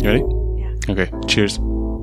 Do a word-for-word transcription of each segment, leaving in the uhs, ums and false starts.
ready? Yeah. Okay, cheers.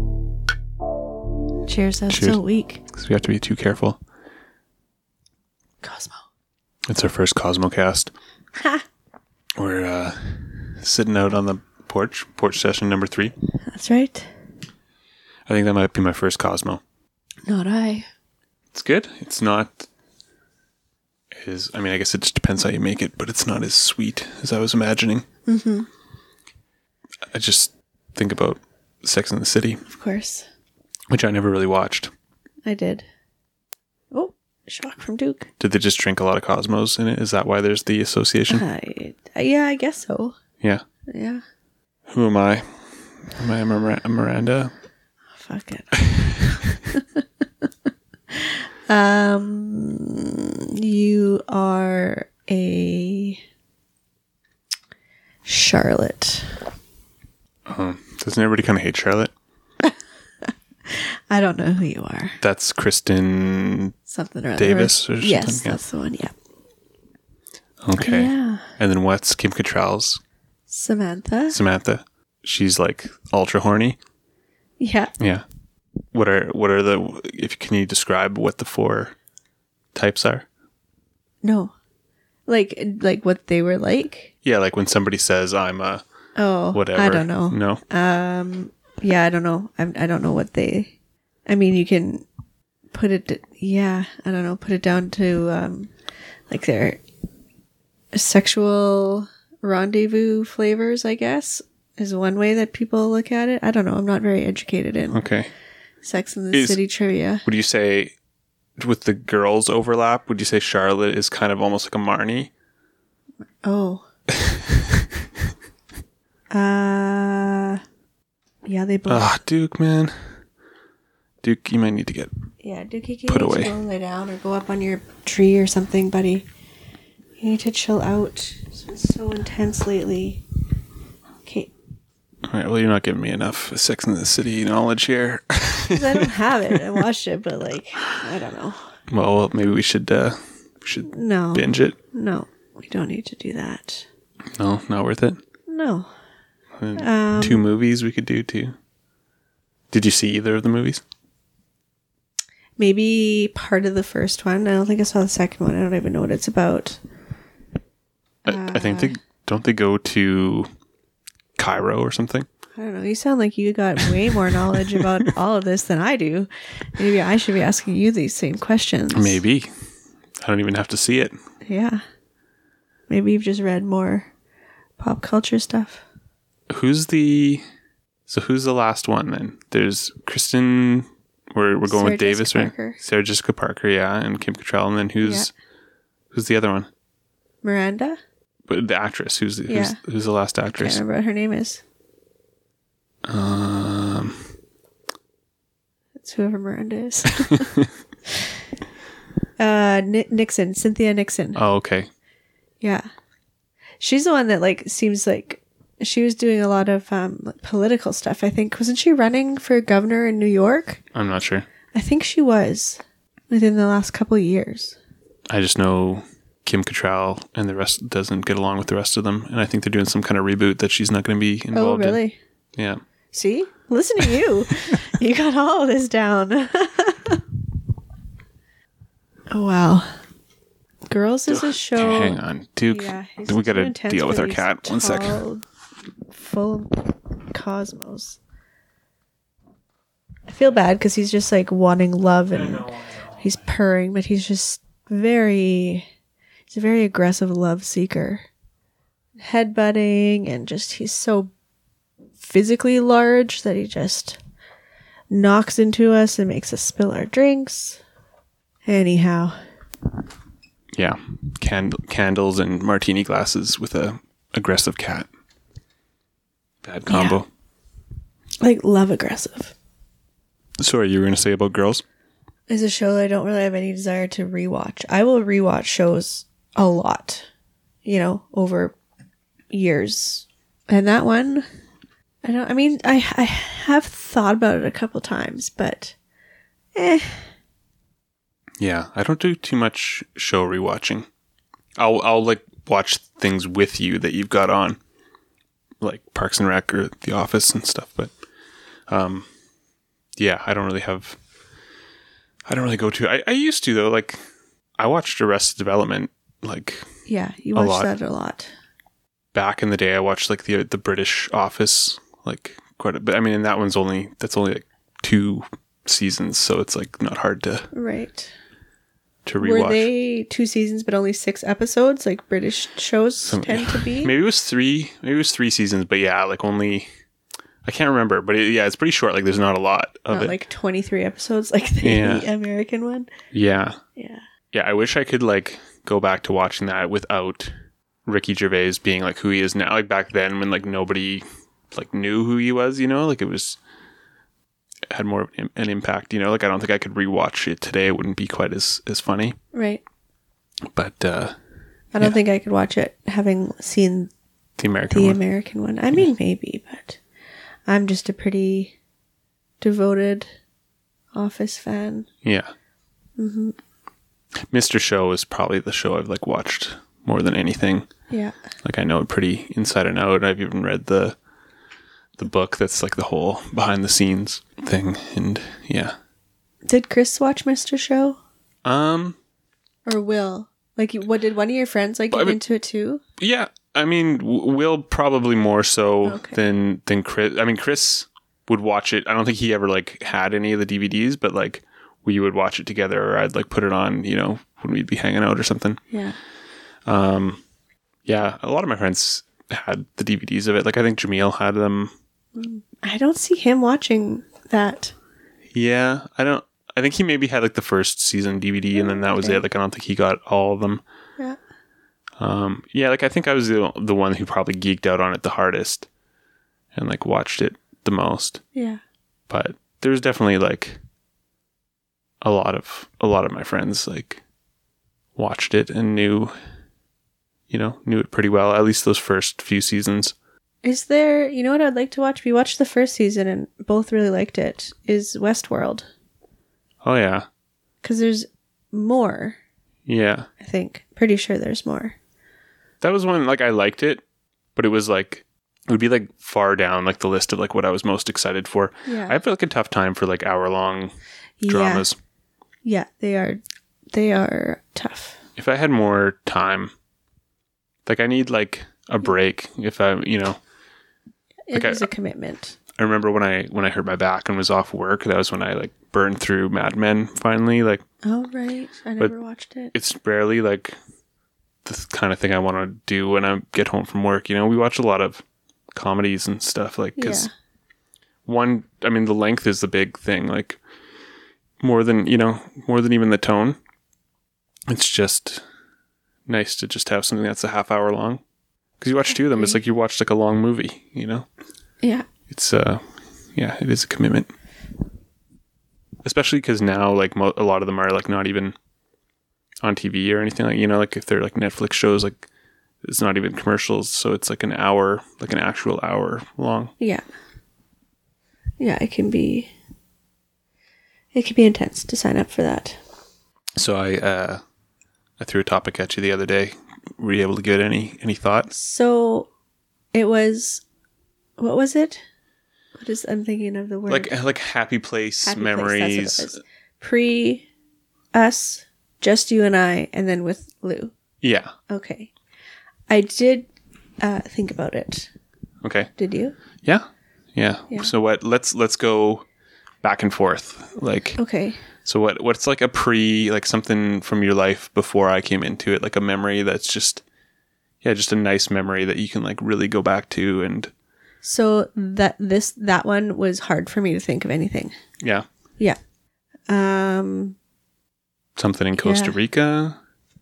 Cheers, that's Cheers. so weak. Because we have to be too careful. Cosmo. It's our first Cosmocast. Ha! We're uh, sitting out on the porch, porch session number three. That's right. I think that might be my first Cosmo. Not I. It's good. It's not as, I mean, I guess it just depends how you make it, but it's not as sweet as I was imagining. Mm-hmm. I just think about Sex and the City, Of course. which I never really watched. I did. Oh, shock from Duke. Did they just drink a lot of Cosmos in it? Is that why there's the association? I, yeah, I guess so. Yeah. Yeah. Who am I? Am I a Mir- Miranda? Fuck it. um, you are a Charlotte. Um, doesn't everybody kind of hate Charlotte? I don't know who you are. That's Kristen Something or other. Davis or something? Yes, Yeah. that's the one. Yeah. Okay. Yeah. And then what's Kim Cattrall's Samantha. Samantha? She's like ultra horny. Yeah. Yeah. What are what are the if can you describe what the four types are? No. Like like what they were like? Yeah, like when somebody says I'm a Oh, whatever. I don't know. No. Um yeah, I don't know. I I don't know what they I mean, you can put it yeah, I don't know, put it down to um like their sexual rendezvous flavors, I guess, is one way that people look at it. I don't know. I'm not very educated in Okay. Sex and the Is- City trivia. Would you say with the girls overlap, would you say Charlotte is kind of almost like a Marnie? Oh. uh yeah, they both Ah, Duke, man. Duke, you might need to get Yeah, Dookie, you Put need away. to go lay down or go up on your tree or something, buddy. You need to chill out. It's been so intense lately. Okay. All right, well, you're not giving me enough Sex and the City knowledge here. 'Cause I don't have it. I watched it, but like, I don't know. Well, maybe we should uh, we should No. binge it. No, we don't need to do that. No, not worth it. No. Uh, Um, Two movies we could do too. Did you see either of the movies? Maybe part of the first one. I don't think I saw the second one. I don't even know what it's about. I, I think they don't they go to Cairo or something. I don't know. You sound like you got way more knowledge about all of this than I do. Maybe I should be asking you these same questions. Maybe. I don't even have to see it. Yeah. Maybe you've just read more pop culture stuff. Who's the so who's the last one then? There's Kristen. We're we're going Sarah with Davis, Jessica right? Parker. Sarah Jessica Parker, yeah, and Kim Cattrall, and then who's who's the other one? Miranda? But the actress, who's the, who's, Yeah. who's the last I can't actress? remember what her name is. Um, It's whoever Miranda is. uh, Ni- Nixon. Cynthia Nixon. oh, okay. Yeah. She's the one that, like, seems like she was doing a lot of um, like, political stuff, I think. Wasn't she running for governor in New York? I'm not sure. I think she was within the last couple of years. I just know Kim Cattrall and the rest doesn't get along with the rest of them, and I think they're doing some kind of reboot that she's not going to be Oh, involved really? in. Yeah. See? Listen to you. You got all of this down. Oh, wow. Girls is a show. Hang on, Duke. Yeah, he's we got too to intense deal with for our these cat. One second. tall, Full cosmos. I feel bad because he's just like wanting love and he's purring, but he's just very, he's a very aggressive love seeker. Headbutting and just, he's so physically large that he just knocks into us and makes us spill our drinks. Anyhow. Yeah, Cand- candles and martini glasses with a aggressive cat. Bad combo. Like love aggressive. Sorry, you were going to say about girls? Is a show that I don't really have any desire to rewatch. I will rewatch shows a lot, you know, over years. And that one, I don't, I mean, I, I have thought about it a couple times, but eh. Yeah, I don't do too much show rewatching. I'll I'll like watch things with you that you've got on. like Parks and Rec or The Office and stuff. But um, yeah, I don't really have. I don't really go to. I, I used to though. Like I watched Arrested Development. Like Yeah, you A watch lot. that a lot. back in the day, I watched like the the British Office like quite a bit. I mean, and that one's only that's only like two seasons, so it's like not hard to Right. to rewatch. Were they two seasons but only six episodes, like British shows Some- tend to be? Maybe it was three. Maybe it was three seasons, but yeah, like only. I can't remember, but it, yeah, it's pretty short. Like there's not a lot of Not it. like twenty-three episodes like the Yeah. American one. yeah, Yeah. yeah. I wish I could like go back to watching that without Ricky Gervais being like who he is now. Like back then, when like nobody like knew who he was, you know, like it was it had more of an an impact. You know, like I don't think I could rewatch it today. It wouldn't be quite as as funny. Right. But uh I don't Yeah. think I could watch it having seen the American the one, American one. I mean, maybe, but I'm just a pretty devoted Office fan. yeah. Mm-hmm. Mister Show is probably the show I've like watched more than anything. Yeah. Like I know it pretty inside and out. I've even read the the book that's like the whole behind the scenes thing, and yeah. Did Chris watch Mister Show? Um. Or Will? Like, what did one of your friends like I get mean- into it too? Yeah. I mean, w- Will probably more so Okay. than than Chris. I mean, Chris would watch it. I don't think he ever like had any of the D V Ds, but like we would watch it together, or I'd like put it on, you know, when we'd be hanging out or something. Yeah. Um. Yeah, a lot of my friends had the D V Ds of it. Like I think Jameel had them. I don't see him watching that. Yeah, I don't. I think he maybe had like the first season D V D, and then that was Okay. it. Like I don't think he got all of them. Yeah. Um, yeah, like I think I was the the one who probably geeked out on it the hardest, and like watched it the most. Yeah. But there's definitely like a lot of a lot of my friends like watched it and knew, you know, knew it pretty well. At least those first few seasons. Is there, you know what I'd like to watch? We watched the first season and both really liked it. Is Westworld. Oh yeah, Because there's more, yeah. I think. Pretty sure there's more. That was one like I liked it, but it was like it would be like far down like the list of like what I was most excited for. Yeah. I have like a tough time for like hour long dramas. Yeah. Yeah, they are, they are tough. If I had more time, like I need like a break. If I, you know, It Like I- is a commitment. I remember when I when I hurt my back and was off work. That was when I like burned through Mad Men finally. Like Oh, right. I never watched it. it's barely like the kind of thing I want to do when I get home from work. You know, we watch a lot of comedies and stuff. Like because Yeah. one, I mean, the length is the big thing. Like more than you know, more than even the tone. It's just nice to just have something that's a half hour long. Because you watch two of them, it's like you watched like a long movie. You know. Yeah. It's uh yeah, it is a commitment, especially because now like mo- a lot of them are like not even on T V or anything, like, you know, like if they're like Netflix shows, like it's not even commercials, so it's like an hour, like an actual hour long. Yeah. Yeah, it can be, it can be intense to sign up for that. So I uh I threw a topic at you the other day. Were you able to get any any thoughts? So it was, what was it? What is, I'm thinking of the word. Like like happy place Happy Place, memories. that's what it was. Pre us, just you and I, and then with Lou. Yeah. Okay. I did uh, think about it. Okay. Did you? Yeah. Yeah. Yeah. So what? Let's let's go back and forth. Like. Okay. So what? What's like a pre, like something from your life before I came into it, like a memory that's just, yeah, just a nice memory that you can like really go back to, and So that this that one was hard for me to think of anything. yeah, Yeah. Um. something in Costa Yeah. Rica.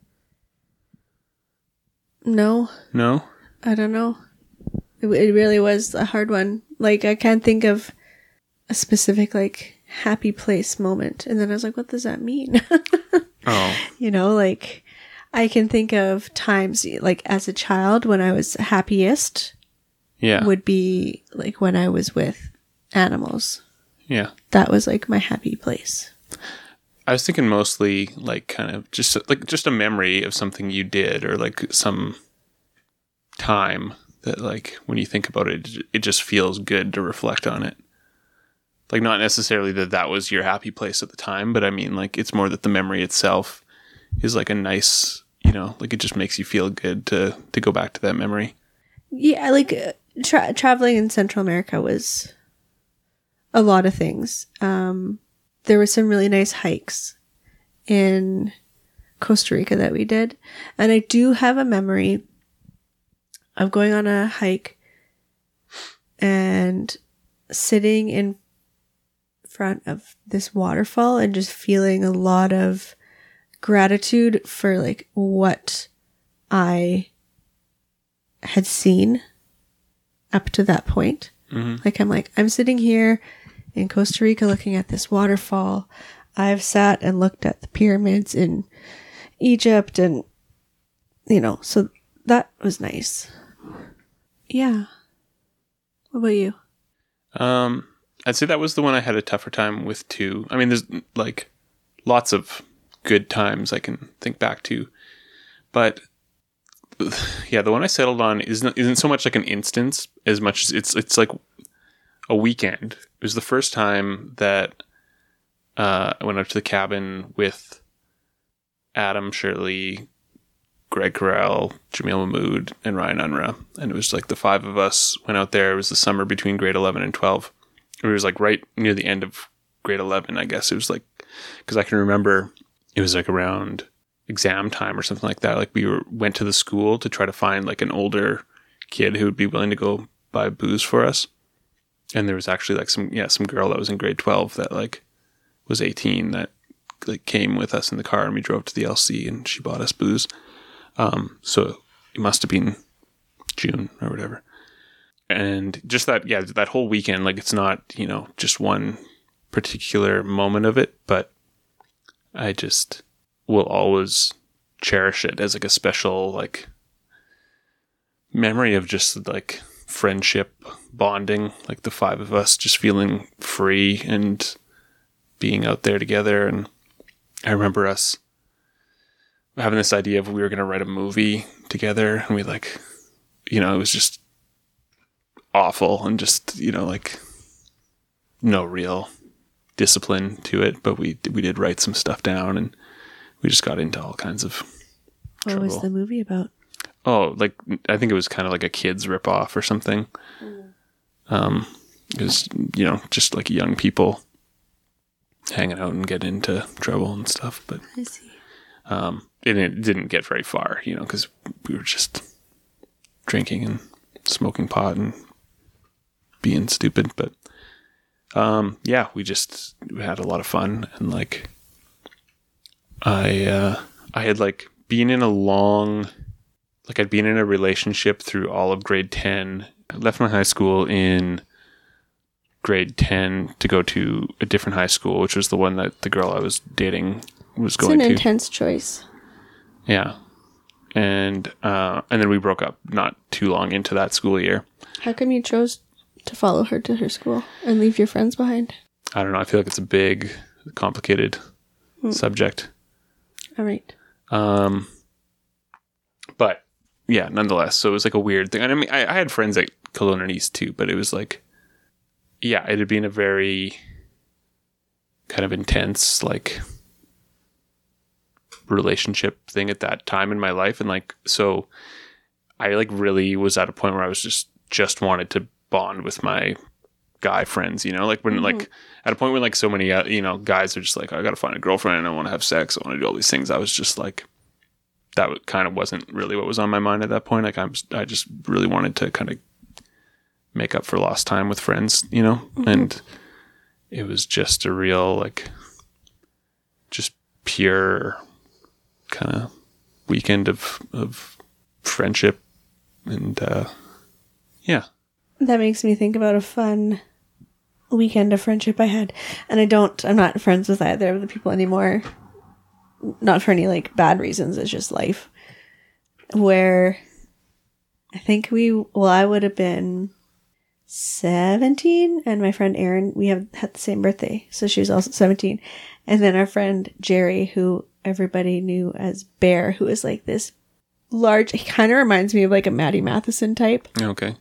No, No. I don't know. It, it really was a hard one. Like I can't think of a specific like happy place moment. And then I was like, what does that mean? Oh. You know, like I can think of times like as a child when I was happiest Yeah. would be like when I was with animals. Yeah. That was like my happy place. I was thinking mostly like kind of just like just a memory of something you did or like some time that like when you think about it, it just feels good to reflect on it. Like not necessarily that that was your happy place at the time, but I mean like it's more that the memory itself is like a nice, you know, like it just makes you feel good to to go back to that memory. Yeah, like uh, tra- traveling in Central America was a lot of things. Um, there were some really nice hikes in Costa Rica that we did. And I do have a memory of going on a hike and sitting in front of this waterfall and just feeling a lot of gratitude for like what I had seen up to that point. Mm-hmm. Like I'm like, I'm sitting here in Costa Rica looking at this waterfall. I've sat and looked at the pyramids in Egypt and, you know, so that was nice. Yeah. What about you? Um, I'd say that was the one I had a tougher time with too. I mean, there's like lots of good times I can think back to, but yeah, the one I settled on isn't isn't so much like an instance as much as it's it's like a weekend. It was the first time that uh, I went up to the cabin with Adam Shirley, Greg Carell, Jamil Mahmood, and Ryan Unruh. And it was like the five of us went out there. It was the summer between grade eleven and twelve. It was like right near the end of grade eleven, I guess. It was like, because I can remember it was like around exam time or something like that. Like we were, went to the school to try to find like an older kid who would be willing to go buy booze for us. And there was actually like some, yeah, some girl that was in grade twelve that like was eighteen that like came with us in the car and we drove to the L C and she bought us booze. Um, so it must have been June or whatever. And just that, yeah, that whole weekend, like it's not, you know, just one particular moment of it, but I just will always cherish it as like a special, like memory of just like friendship bonding, like the five of us just feeling free and being out there together. And I remember us having this idea of we were going to write a movie together, and we like, you know, it was just awful and just, you know, like no real discipline to it, but we we did write some stuff down and we just got into all kinds of what trouble. Was the movie about? Oh, like I think it was kind of like a kid's ripoff or something. Mm. Um, it was, you know, just like young people hanging out and getting into trouble and stuff. But I see. Um, and it didn't get very far, you know, because we were just drinking and smoking pot and being stupid. But um, yeah, we just we had a lot of fun, and like I uh, I had like been in a long. Like I'd been in a relationship through all of grade ten. I left my high school in grade ten to go to a different high school, which was the one that the girl I was dating was going to. It's an intense choice. Yeah. And uh, and then we broke up not too long into that school year. How come you chose to follow her to her school and leave your friends behind? I don't know. I feel like it's a big, complicated hmm. subject. All right. Um, but yeah, nonetheless, so it was like a weird thing. And I mean, I, I had friends at Kelowna East too, but it was like, yeah, it had been a very kind of intense, like, relationship thing at that time in my life. And like, so I like really was at a point where I was just, just wanted to bond with my guy friends, you know, like when, mm-hmm. like at a point when like so many, uh, you know, guys are just like, I got to find a girlfriend and I want to have sex. I want to do all these things. I was just like, that kind of wasn't really what was on my mind at that point. Like I'm, I just really wanted to kind of make up for lost time with friends, you know, mm-hmm. and it was just a real, like, just pure kind of weekend of, of friendship. And, uh, yeah. That makes me think about a fun weekend of friendship I had. And I don't, I'm not friends with either of the people anymore. Not for any like bad reasons. It's just life. Where I think we, well, I would have been seventeen, and my friend Erin, we have had the same birthday. So she was also seventeen. And then our friend Jerry, who everybody knew as Bear, who is like this large. He kind of reminds me of like a Maddie Matheson type. Okay.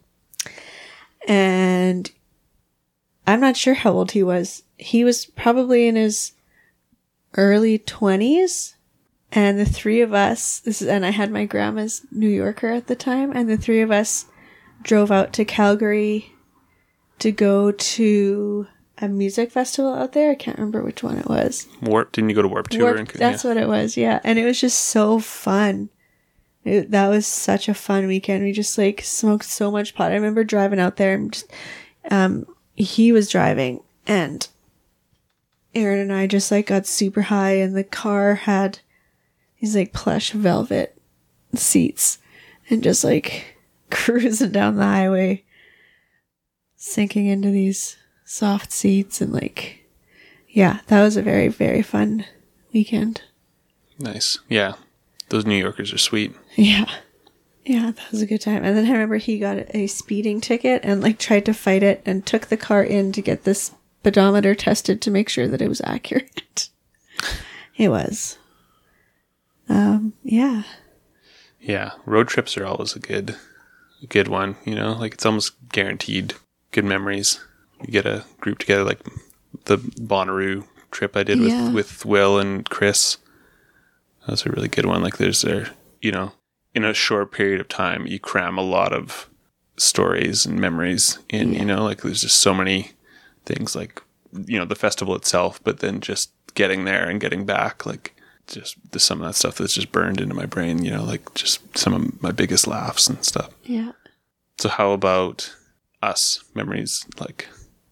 And I'm not sure how old he was. He was probably in his early twenties. And the three of us, this is, and I had my grandma's New Yorker at the time, and the three of us drove out to Calgary to go to a music festival out there. I can't remember which one it was. Warp? Didn't you go to Warp Tour? Warp, that's yeah. what it was, yeah. And it was just so fun. It, that was such a fun weekend. We just like smoked so much pot. I remember driving out there and just, um, he was driving and Aaron and I just like got super high, and the car had these like plush velvet seats and just like cruising down the highway, sinking into these soft seats, and like, yeah, that was a very, very fun weekend. Nice. Yeah. Those New Yorkers are sweet. Yeah. Yeah, that was a good time. And then I remember he got a speeding ticket and like tried to fight it and took the car in to get this speedometer tested to make sure that it was accurate. It was. Um, yeah. Yeah. Road trips are always a good, a good one, you know, like it's almost guaranteed good memories. You get a group together, like the Bonnaroo trip I did with, yeah. with Will and Chris. That was a really good one. Like there's a, you know, in a short period of time, you cram a lot of stories and memories in, yeah. you know, like there's just so many things, like, you know, the festival itself, but then just getting there and getting back, like just there's some of that stuff that's just burned into my brain, you know, like just some of my biggest laughs and stuff. Yeah. So how about us memories? Like,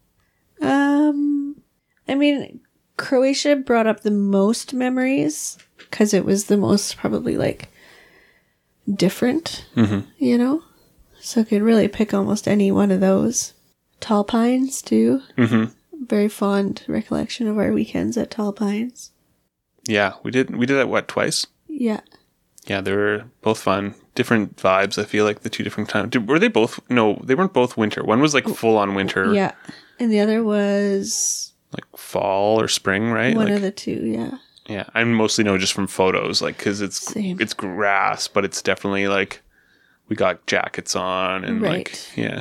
um, I mean, Croatia brought up the most memories because it was the most probably like different, mm-hmm. you know, so I could really pick almost any one of those. Tall Pines too. Mm-hmm. Very fond recollection of our weekends at Tall Pines. Yeah, we did. We did that what twice? Yeah. Yeah, they were both fun. Different vibes. I feel like the two different times. Did, were they both? No, they weren't both winter. One was like full on winter. Yeah, and the other was like fall or spring, right? One like, of the two. Yeah. Yeah, I mostly know just from photos, like because it's Same. it's grass, but it's definitely like we got jackets on and right. like yeah.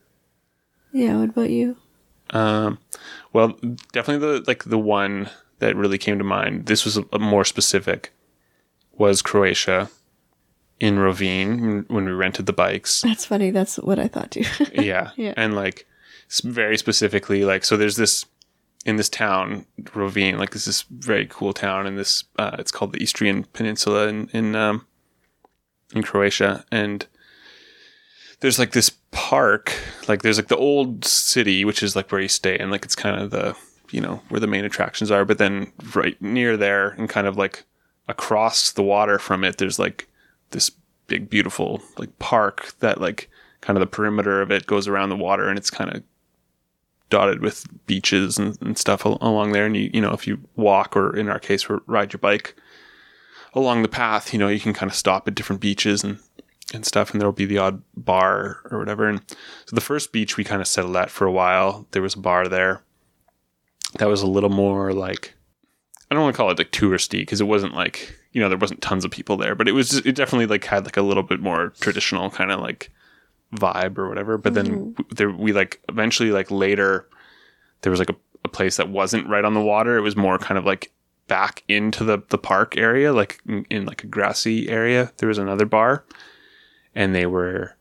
Yeah. What about you? Um, well, definitely the like the one that really came to mind. This was a, a more specific. Was Croatia in Rovine when we rented the bikes. That's funny. That's what I thought too. yeah. yeah. And like very specifically, like, so there's this in this town, Rovine, like this is very cool town in this, uh, it's called the Istrian Peninsula in, in, um, in Croatia. And there's like this park, like there's like the old city, which is like where you stay. And like, it's kind of the, you know, where the main attractions are. But then right near there and kind of like, across the water from it, there's like this big beautiful like park that like kind of the perimeter of it goes around the water, and it's kind of dotted with beaches and, and stuff al- along there. And you you know, if you walk, or in our case ride your bike along the path, you know, you can kind of stop at different beaches and and stuff, and there'll be the odd bar or whatever. And so the first beach we kind of settled at for a while, there was a bar there that was a little more like, I don't want to call it like touristy, because it wasn't like, you know, there wasn't tons of people there, but it was, it definitely like had like a little bit more traditional kind of like vibe or whatever. But then Mm-hmm. w- there, we like eventually like later there was like a, a place that wasn't right on the water. It was more kind of like back into the, the park area, like in, in like a grassy area. There was another bar, and they were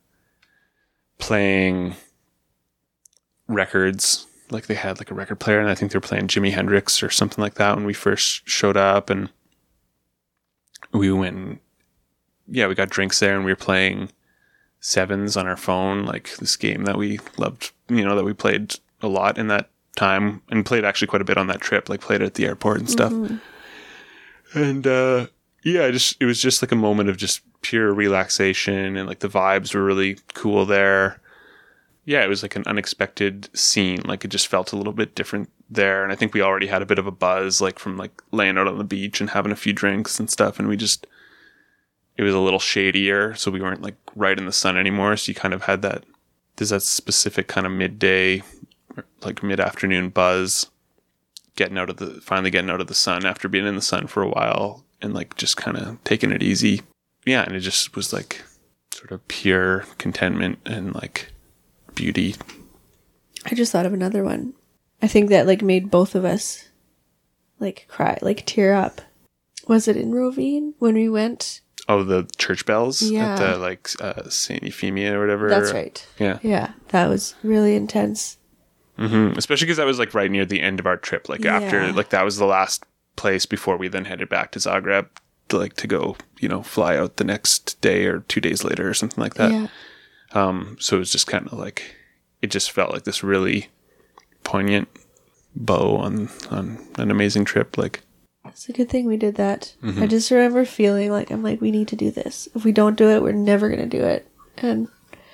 playing records. Like they had like a record player, and I think they were playing Jimi Hendrix or something like that when we first showed up. And we went, and, yeah, we got drinks there, and we were playing Sevens on our phone, like this game that we loved, you know, that we played a lot in that time, and played actually quite a bit on that trip, like played it at the airport and stuff. Mm-hmm. And uh, yeah, just it was just like a moment of just pure relaxation, and like the vibes were really cool there. Yeah, it was like an unexpected scene. Like it just felt a little bit different there. And I think we already had a bit of a buzz, like from like laying out on the beach and having a few drinks and stuff. And we just, it was a little shadier. So we weren't like right in the sun anymore. So you kind of had that, there's that specific kind of midday, like mid-afternoon buzz, getting out of the, finally getting out of the sun after being in the sun for a while, and like just kind of taking it easy. yeah, and it just was like sort of pure contentment and like beauty. I just thought of another one. I think that like made both of us like cry, like tear up. Was it in Rovine when we went? Oh, the church bells Yeah. at the like uh, Saint Euphemia or whatever. That's right. Yeah. Yeah, that was really intense. Mm-hmm. Especially because that was like right near the end of our trip. Like after, Yeah. like that was the last place before we then headed back to Zagreb, to, like to go, you know, fly out the next day or two days later or something like that. Yeah. Um, so it was just kind of like, it just felt like this really poignant bow on on an amazing trip. Like, It's a good thing we did that. Mm-hmm. I just remember feeling like, I'm like, we need to do this. If we don't do it, we're never going to do it. And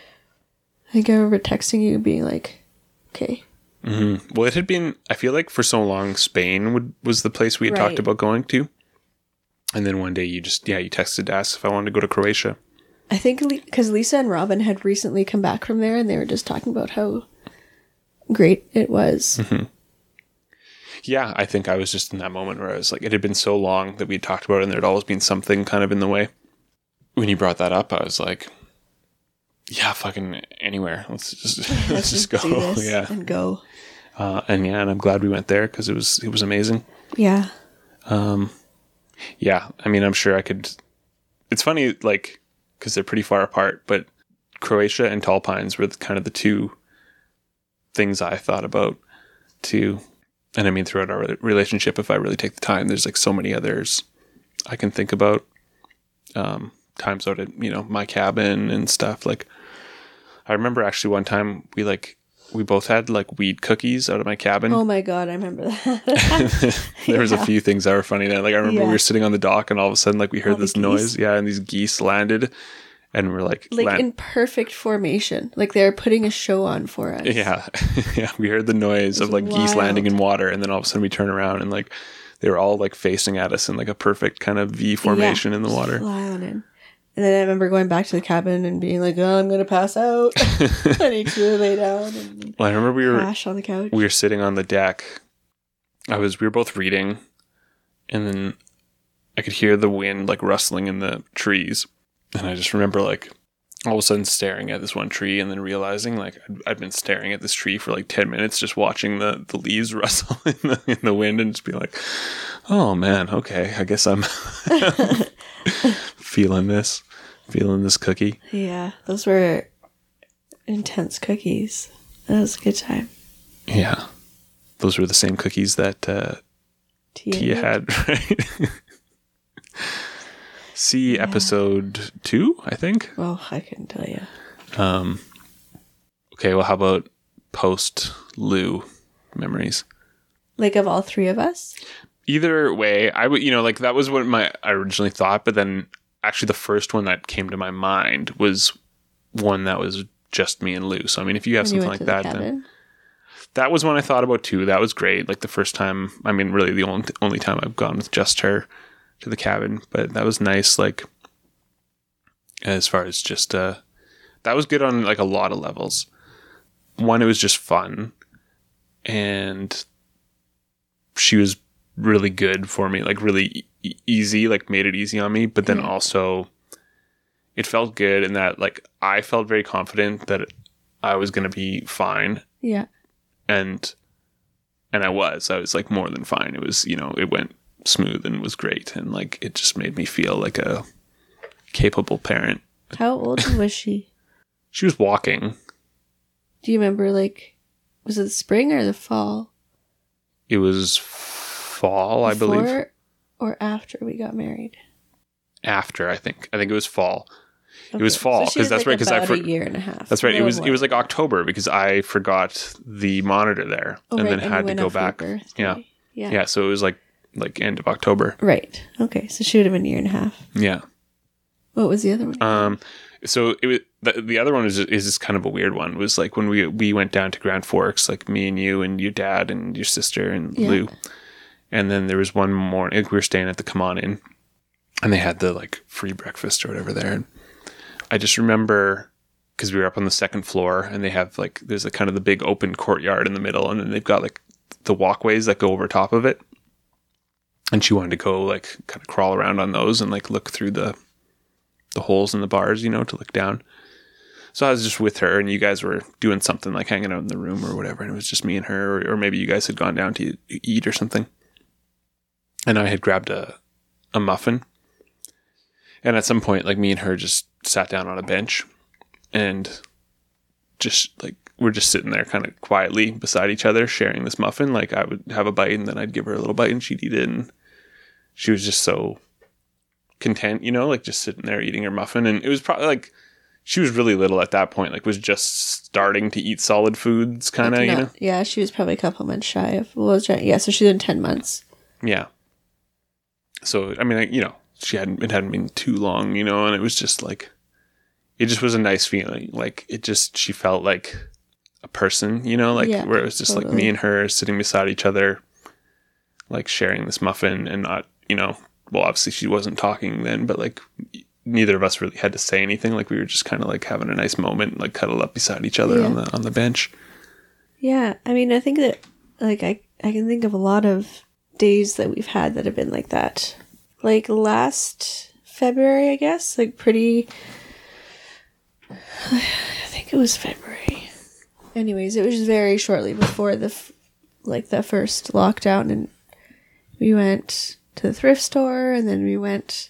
I think I remember texting you being like, okay. mm-hmm. Well, it had been, I feel like for so long, Spain would, was the place we had Right. talked about going to. And then one day you just, yeah, you texted to ask if I wanted to go to Croatia. I think because Lisa and Robin had recently come back from there and they were just talking about how great it was. Mm-hmm. Yeah, I think I was just in that moment where I was like, it had been so long that we had talked about it and there'd always been something kind of in the way. When you brought that up, I was like, yeah, fucking anywhere. Let's just, let's just go. do this Yeah. and go. Uh, and yeah, and I'm glad we went there because it was, it was amazing. Yeah. Um, yeah, I mean, I'm sure I could, it's funny, like, because they're pretty far apart, but Croatia and Tall Pines were the, kind of the two things I thought about too. And I mean, throughout our relationship, if I really take the time, there's like so many others I can think about. Um, times out at, you know, my cabin and stuff. Like, I remember actually one time we like, we both had like weed cookies out of my cabin. Oh my God, I remember that. There was Yeah. a few things that were funny there. Like, I remember Yeah. we were sitting on the dock and all of a sudden, like, we heard All the this geese? noise. Yeah. And these geese landed and we're like, Like land- in perfect formation. Like they were putting a show on for us. yeah. Yeah. We heard the noise It of was like geese landing wild. in water. And then all of a sudden we turn around and like, they were all like facing at us in like a perfect kind of V formation Yeah, in the just water. flying in. And then I remember going back to the cabin and being like, oh, I'm going to pass out. I need to lay down and Well, I remember we were, crash on the couch. we were sitting on the deck. I was, we were both reading and then I could hear the wind like rustling in the trees. And I just remember like all of a sudden staring at this one tree and then realizing like I'd, I'd been staring at this tree for like ten minutes, just watching the, the leaves rustle in the, in the wind and just be like, oh man, okay. I guess I'm feeling this, feeling this cookie. Yeah, those were intense cookies. That was a good time. Yeah. Those were the same cookies that uh, Tia, Tia had, right? See Yeah. episode two, I think. Well, I couldn't tell you. Um, okay, well, how about post Lou memories? Like of all three of us? Either way, I would, you know, like that was what my I originally thought, but then actually the first one that came to my mind was one that was just me and Lou. So I mean, if you have When you something went like to the that, then cabin? that was one I thought about too. That was great. Like the first time, I mean, really the only only time I've gone with just her to the cabin, but that was nice. Like as far as just uh, that was good on like a lot of levels. One, it was just fun, and she was really good for me, like really e- easy, like made it easy on me. But then Yeah. also, it felt good in that like I felt very confident that I was going to be fine. Yeah. and and I was I was like more than fine. It was, you know, it went smooth and was great, and like it just made me feel like a capable parent. How old was she? She was walking. Do you remember, like, was it the spring or the fall? It was fall, I believe. Before or after we got married? After, I think I think it was fall. Okay. It was fall, So she 'cause was, that's like, right, 'cause I about for- a year and a half. That's right. A It was little it was more. like October because I forgot the monitor there Oh, and right, then and had you to went go out for your back. birthday. Yeah. Yeah. Yeah, so it was like like end of October. Right. Okay. So she would have been a year and a half. Yeah. What was the other one? Um, so it was the, the other one is is just kind of a weird one. It was like when we we went down to Grand Forks, like me and you and your dad and your sister and Yeah. Lou, and then there was one morning we were staying at the Come On Inn, and they had the like free breakfast or whatever there. And I just remember because we were up on the second floor, and they have like there's a kind of the big open courtyard in the middle, and then they've got like the walkways that go over top of it. And she wanted to go like kind of crawl around on those and like look through the the holes in the bars, you know, to look down. So I was just with her, and you guys were doing something like hanging out in the room or whatever, and it was just me and her, or, or maybe you guys had gone down to eat or something. And I had grabbed a, a muffin. And at some point, like, me and her just sat down on a bench and just, like, we're just sitting there kind of quietly beside each other, sharing this muffin. Like, I would have a bite, and then I'd give her a little bite, and she'd eat it. And she was just so content, you know, like, just sitting there eating her muffin. And it was probably, like, she was really little at that point, like, was just starting to eat solid foods, kind of, like, you know? Yeah, she was probably a couple months shy of, what was that? Yeah, so she's in ten months. Yeah. So, I mean, like, you know, she hadn't, it hadn't been too long, you know, and it was just like, it just was a nice feeling. Like, it just, she felt like a person, you know, like, yeah, where it was just totally. Like me and her sitting beside each other, like, sharing this muffin, and not, you know, well, obviously she wasn't talking then, but, like, neither of us really had to say anything. Like, we were just kind of like having a nice moment, like cuddled up beside each other yeah. on the on the bench. Yeah, I mean, I think that, like, I I can think of a lot of days that we've had that have been like that. Like last February, I guess, like pretty. I think it was February. Anyways, it was just very shortly before the, like the first lockdown, and we went to the thrift store, and then we went.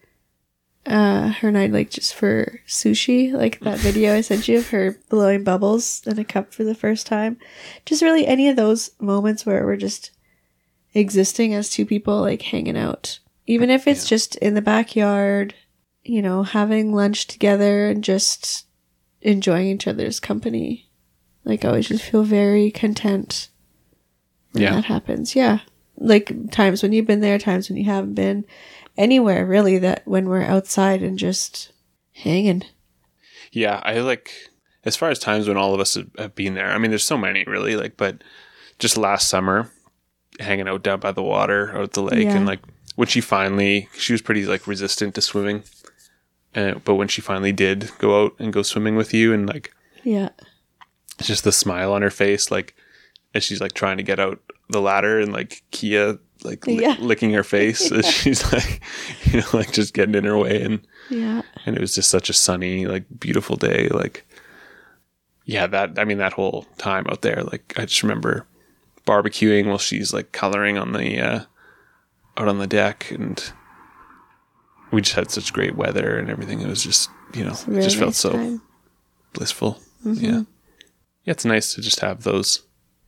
Uh, her and I, like, just for sushi, like that video I sent you of her blowing bubbles in a cup for the first time. Just really any of those moments where we're just existing as two people, like, hanging out. Even if it's yeah. just in the backyard, you know, having lunch together and just enjoying each other's company. Like, I always just feel very content when yeah. that happens. Yeah. Like, times when you've been there, times when you haven't been. Anywhere really, that when we're outside and just hanging. Yeah, I like, as far as times when all of us have been there, I mean, there's so many really, like, but just last summer, hanging out down by the water out at the lake, yeah. and like when she finally, she was pretty like resistant to swimming, uh, but when she finally did go out and go swimming with you, and like, yeah, just the smile on her face, like as she's like trying to get out the ladder, and like Kia like li- yeah. licking her face yeah. as she's like, you know, like just getting in her way, and yeah, and it was just such a sunny, like beautiful day, like yeah, that I mean that whole time out there, like I just remember barbecuing while she's like coloring on the uh, out on the deck, and we just had such great weather and everything. It was just, you know, really it just felt nice so time. Blissful. Mm-hmm. Yeah, yeah, it's nice to just have those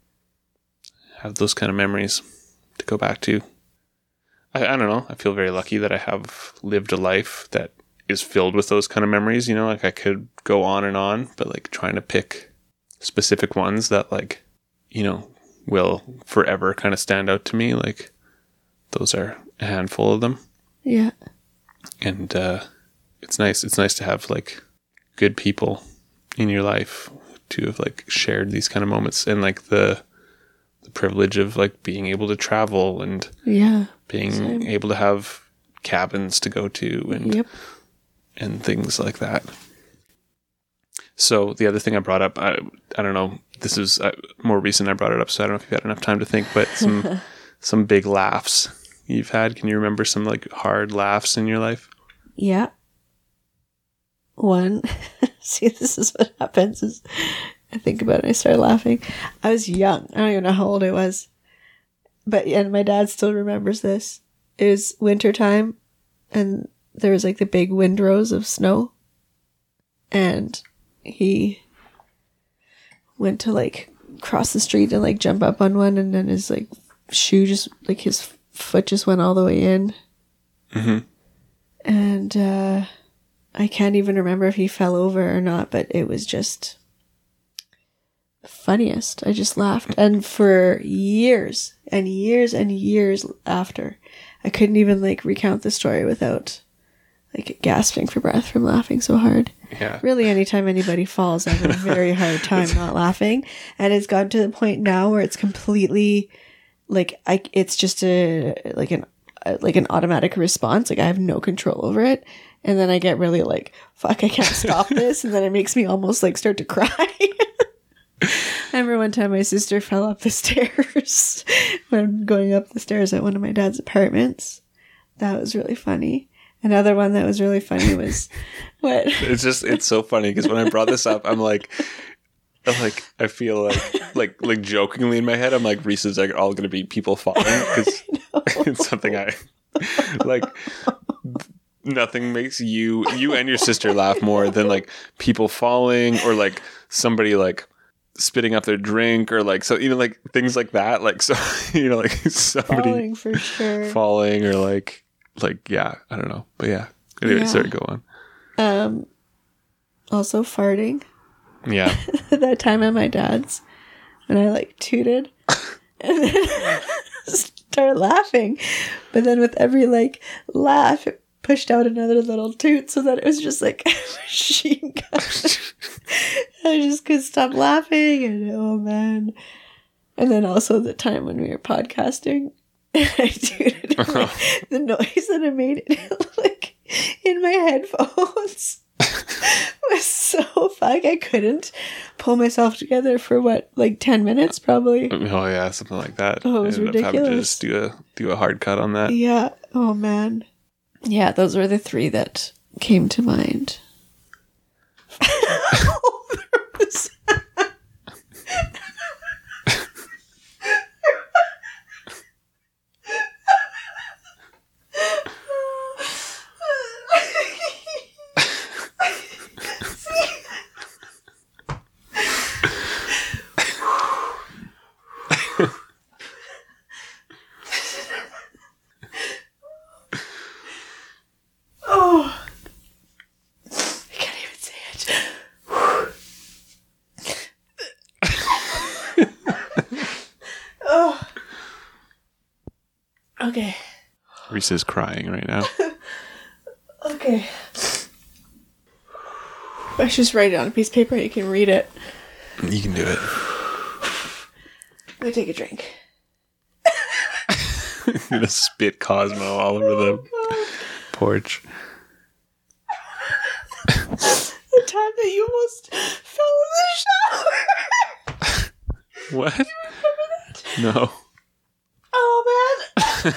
have those kind of memories to go back to. I, I don't know. I feel very lucky that I have lived a life that is filled with those kind of memories. You know, like I could go on and on, but like trying to pick specific ones that like, you know, will forever kind of stand out to me. Like those are a handful of them. Yeah. And uh, it's nice. It's nice to have like good people in your life to have like shared these kind of moments, and like the the privilege of like being able to travel, and yeah, being same. able to have cabins to go to, and yep. and things like that. So the other thing I brought up, I I don't know, this is uh, more recent. I brought it up, so I don't know if you've had enough time to think, but some some big laughs you've had. Can you remember some like hard laughs in your life? Yeah. One. See, this is what happens is I think about it and I start laughing. I was young. I don't even know how old I was. But, and my dad still remembers this. It was wintertime, and there was like the big windrows of snow. And he went to like cross the street and like jump up on one, and then his like shoe just, like his foot just went all the way in. Mm-hmm. And uh, I can't even remember if he fell over or not, but it was just funniest. I just laughed. And for years and years and years after, I couldn't even like recount the story without like gasping for breath from laughing so hard. Yeah. Really, anytime anybody falls, I have a very hard time not laughing. And it's gotten to the point now where it's completely like I it's just a like an like an automatic response. Like I have no control over it. And then I get really like, fuck, I can't stop this. And then it makes me almost like start to cry. I remember one time my sister fell up the stairs when going up the stairs at one of my dad's apartments. That was really funny. Another one that was really funny was what? It's just it's so funny because when I brought this up, I'm like, I'm like I feel like like like jokingly in my head, I'm like Reese is like all going to be people falling because it's something I like. Nothing makes you you and your sister laugh more than like people falling or like somebody like spitting up their drink or like so you know like things like that like so you know like somebody Falling for sure. falling or like like yeah I don't know but yeah anyway Yeah. sorry go on. Um also farting. Yeah. That time at my dad's when I like tooted and then start laughing, but then with every like laugh it pushed out another little toot so that it was just like a machine gun. I just couldn't stop laughing and oh man. And then also the time when we were podcasting I tooted and, like, the noise that I made it like in my headphones was so fuck. I couldn't pull myself together for what, like ten minutes probably. Oh yeah, something like that. Oh, it was I ended up having to ridiculous. just do a do a hard cut on that. Yeah. Oh man. Yeah, those were the three that came to mind. Oh, I can't even say it. Oh, okay, Reese is crying right now. okay. I should just write it on a piece of paper and you can read it. You can do it. I'm gonna take a drink. You're gonna spit Cosmo all over the porch. The time that you almost fell in the shower. What? You remember that? No. Oh man.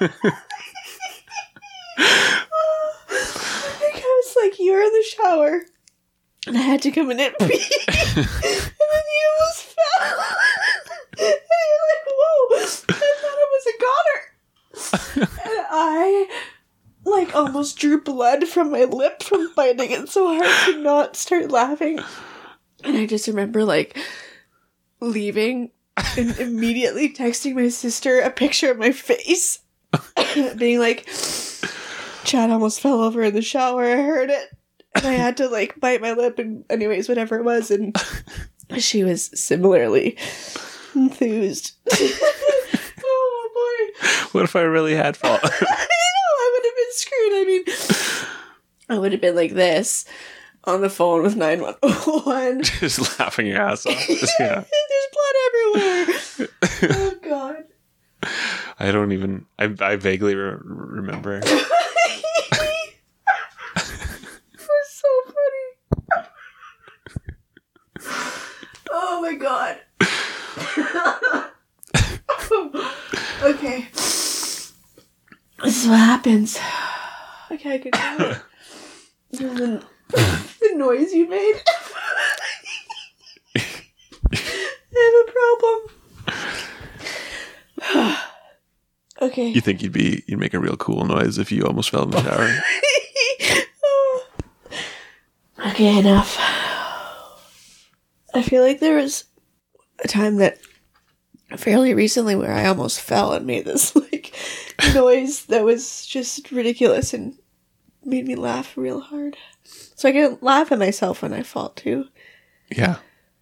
I think I was like, you were in the shower. And I had to come in and pee. And then you almost fell. And you're like, whoa. I thought I was a goner. And I like almost drew blood from my lip from biting it so hard to not start laughing. And I just remember like leaving and immediately texting my sister a picture of my face. Being like, Chad almost fell over in the shower. I heard it. And I had to like bite my lip and anyways, whatever it was. And she was similarly enthused. Oh boy. What if I really had fall? I know, I would have been screwed. I mean, I would have been like this on the phone with nine one one. Just laughing your ass off. Yeah. There's blood everywhere. Oh god. I don't even. I I vaguely re- remember. It was so funny. Oh my god. Okay. This is what happens. Okay, I can do it. The, the noise you made. I have a problem. Okay. You think you'd be you'd make a real cool noise if you almost fell in the shower? Oh. Okay, enough. I feel like there was a time that fairly recently where I almost fell and made this like noise that was just ridiculous and made me laugh real hard. So I can laugh at myself when I fall too. Yeah.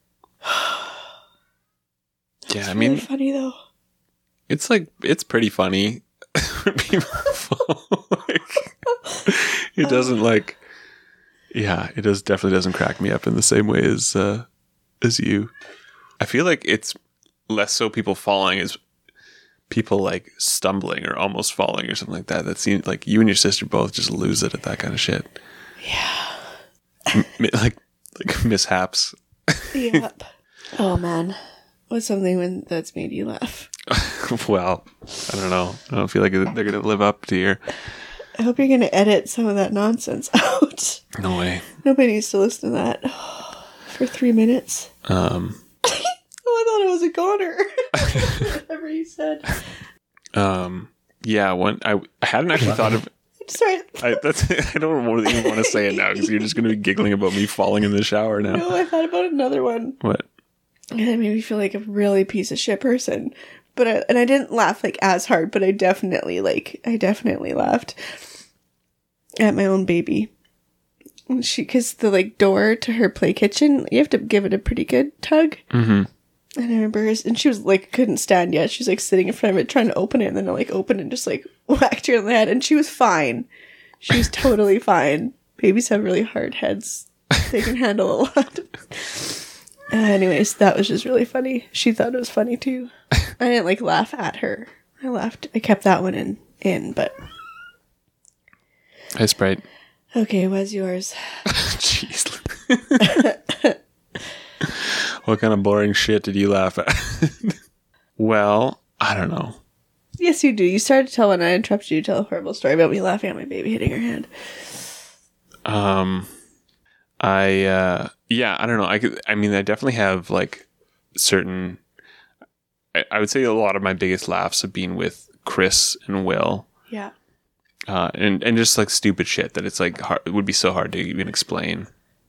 Yeah, I mean, Really funny though. it's like it's pretty funny. when people fall. Like, it doesn't like. Yeah, it does definitely doesn't crack me up in the same way as uh, as you. I feel like it's less so people falling as people like stumbling or almost falling or something like that. That seems like you and your sister both just lose it at that kind of shit. Yeah. M- like like mishaps. Yep. Oh man. What's something when that's made you laugh? Well, I don't know. I don't feel like they're going to live up to your I hope you're going to edit some of that nonsense out. No way. Nobody needs to listen to that for three minutes. Um. Oh, I thought it was a goner. Whatever you said. Um. Yeah. One. I. I hadn't actually thought of. Sorry. I, that's. I don't even want to say it now because you're just going to be giggling about me falling in the shower now. No, I thought about another one. What? And it made me feel like a really piece of shit person. But I, and I didn't laugh like as hard, but I definitely like I definitely laughed at my own baby. And she, because the like door to her play kitchen, you have to give it a pretty good tug. Mm-hmm. And I remember her, and she was like couldn't stand yet. She was like sitting in front of it trying to open it, and then I like opened it and just like whacked her in the head, and she was fine. She was totally fine. Babies have really hard heads; they can handle a lot. Uh, anyways, that was just really funny. She thought it was funny too. I didn't like laugh at her. I laughed. I kept that one in, in but. Hi, Sprite. Okay, what's yours? Jeez. What kind of boring shit did you laugh at? Well, I don't know. Yes, you do. You started to tell when I interrupted you to tell a horrible story about me laughing at my baby hitting her head. Um, I, uh, yeah, I don't know. I could, I mean, I definitely have like certain, I, I would say a lot of my biggest laughs have been with Chris and Will. Yeah. Uh, and, and just like stupid shit that it's like hard, it would be so hard to even explain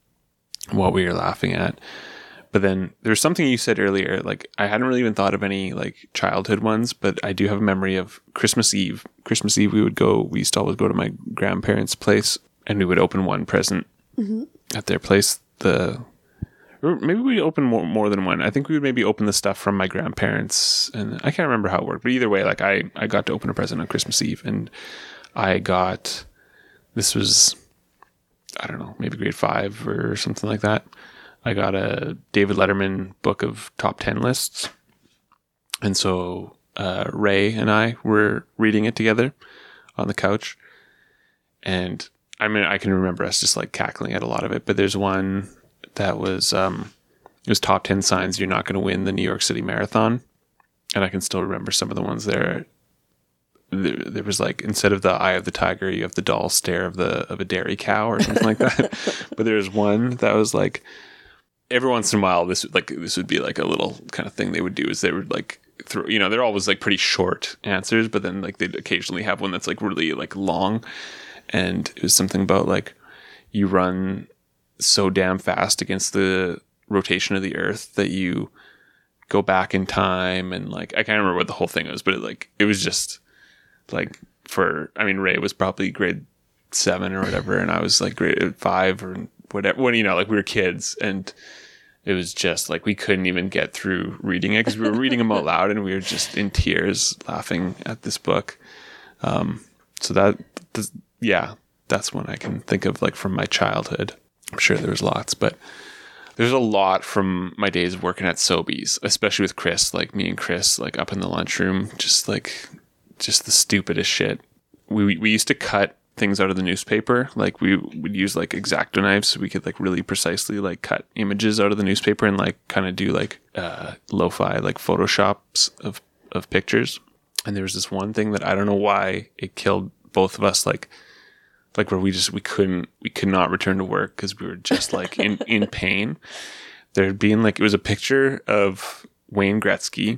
what we were laughing at. But then there's something you said earlier, like I hadn't really even thought of any like childhood ones, but I do have a memory of Christmas Eve. Christmas Eve, we would go, we used to always go to my grandparents' place and we would open one present mm-hmm. at their place. The, or maybe we'd open more, more than one. I think we would maybe open the stuff from my grandparents, and I can't remember how it worked, but either way, like I, I got to open a present on Christmas Eve, and I got, this was, I don't know, maybe grade five or something like that. I got a David Letterman book of top ten lists. And so uh, Ray and I were reading it together on the couch. And I mean, I can remember us just like cackling at a lot of it. But there's one that was, um, it was top ten signs you're not going to win the New York City Marathon. And I can still remember some of the ones there. There, there was like, instead of the eye of the tiger, you have the dull stare of the of a dairy cow or something like that. But there was one that was like, every once in a while, this would like this would be like a little kind of thing they would do is they would like throw, you know, they're always like pretty short answers, but then like they'd occasionally have one that's like really like long, and it was something about like you run so damn fast against the rotation of the earth that you go back in time, and like I can't remember what the whole thing was, but it like it was just like for I mean Ray was probably grade seven or whatever, and I was like grade five or whatever when you know like we were kids, and it was just like we couldn't even get through reading it because we were reading them out loud and we were just in tears laughing at this book. Um, so that, this, yeah, that's one I can think of like from my childhood. I'm sure there was lots, but there's a lot from my days of working at Sobeys, especially with Chris, like me and Chris, like up in the lunchroom, just like, just the stupidest shit. We we used to cut things out of the newspaper. Like we would use like X-Acto knives so we could like really precisely like cut images out of the newspaper and like kind of do like uh lo-fi like photoshops of of pictures. And there was this one thing that I don't know why it killed both of us, like like where we just we couldn't we could not return to work because we were just like in in pain. There'd been like, it was a picture of Wayne Gretzky.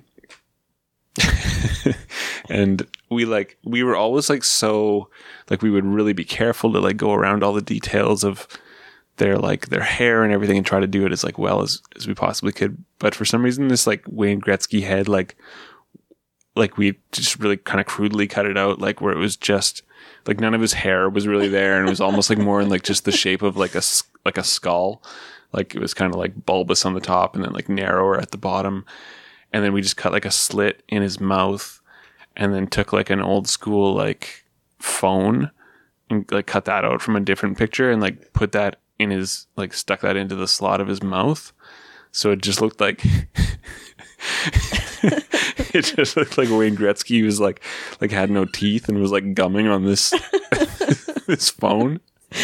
And we like we were always like so like we would really be careful to like go around all the details of their like their hair and everything and try to do it as like well as as we possibly could. But for some reason this like Wayne Gretzky head, like like we just really kind of crudely cut it out, like where it was just like none of his hair was really there, and it was almost like more in like just the shape of like a like a skull. Like it was kind of like bulbous on the top and then like narrower at the bottom. And then we just cut like a slit in his mouth, and then took like an old school like phone and like cut that out from a different picture and like put that in his, like stuck that into the slot of his mouth. So it just looked like it just looked like Wayne Gretzky was like like had no teeth and was like gumming on this this phone.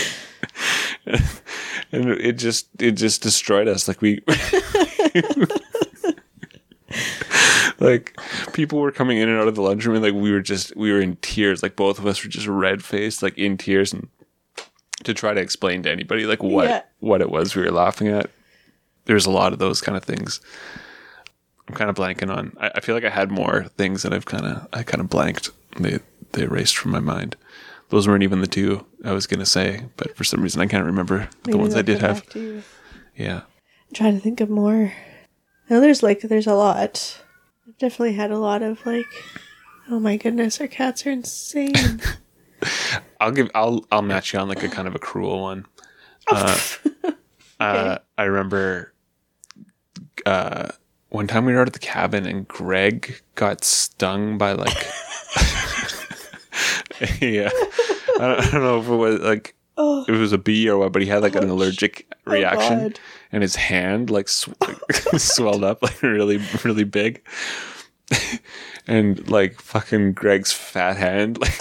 And it just it just destroyed us. Like we Like people were coming in and out of the lunchroom, and like we were just we were in tears. Like both of us were just red faced, like in tears, and to try to explain to anybody like what Yeah. what it was we were laughing at. There's a lot of those kind of things. I'm kind of blanking on. I, I feel like I had more things that I've kind of I kind of blanked. They they erased from my mind. Those weren't even the two I was gonna say, but for some reason I can't remember the Maybe ones I they'll did come have. back to you. Yeah. I'm trying to think of more. I know there's like there's a lot. I've definitely had a lot of like, oh my goodness, our cats are insane. I'll give I'll I'll match you on like a kind of a cruel one. Uh, Okay. uh, I remember uh, one time we were out at the cabin and Greg got stung by like yeah. I don't, I don't know if it was like Oh. it was a bee or what, but he had like an Ouch. allergic Oh, reaction, God. and his hand like sw- swelled up like really really big, and like fucking Greg's fat hand like,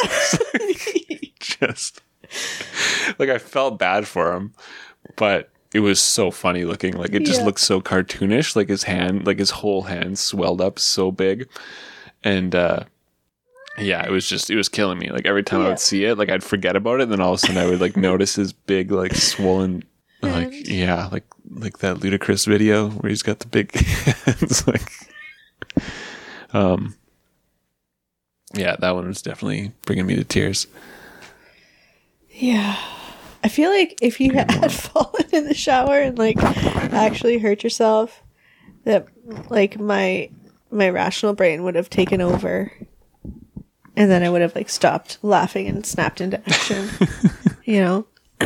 just like I felt bad for him, but it was so funny looking. Like it just Yeah. looked so cartoonish. Like his hand, like his whole hand swelled up so big, and uh yeah, it was just, it was killing me. Like every time I Yeah. would see it, like I'd forget about it. And then all of a sudden I would like notice his big, like swollen, like, Hand. yeah, like, like that Ludacris video where he's got the big hands. Like, um, yeah, that one was definitely bringing me to tears. Yeah. I feel like if you had fallen in the shower and like actually hurt yourself, that like my my rational brain would have taken over. And then I would have like stopped laughing and snapped into action. You know?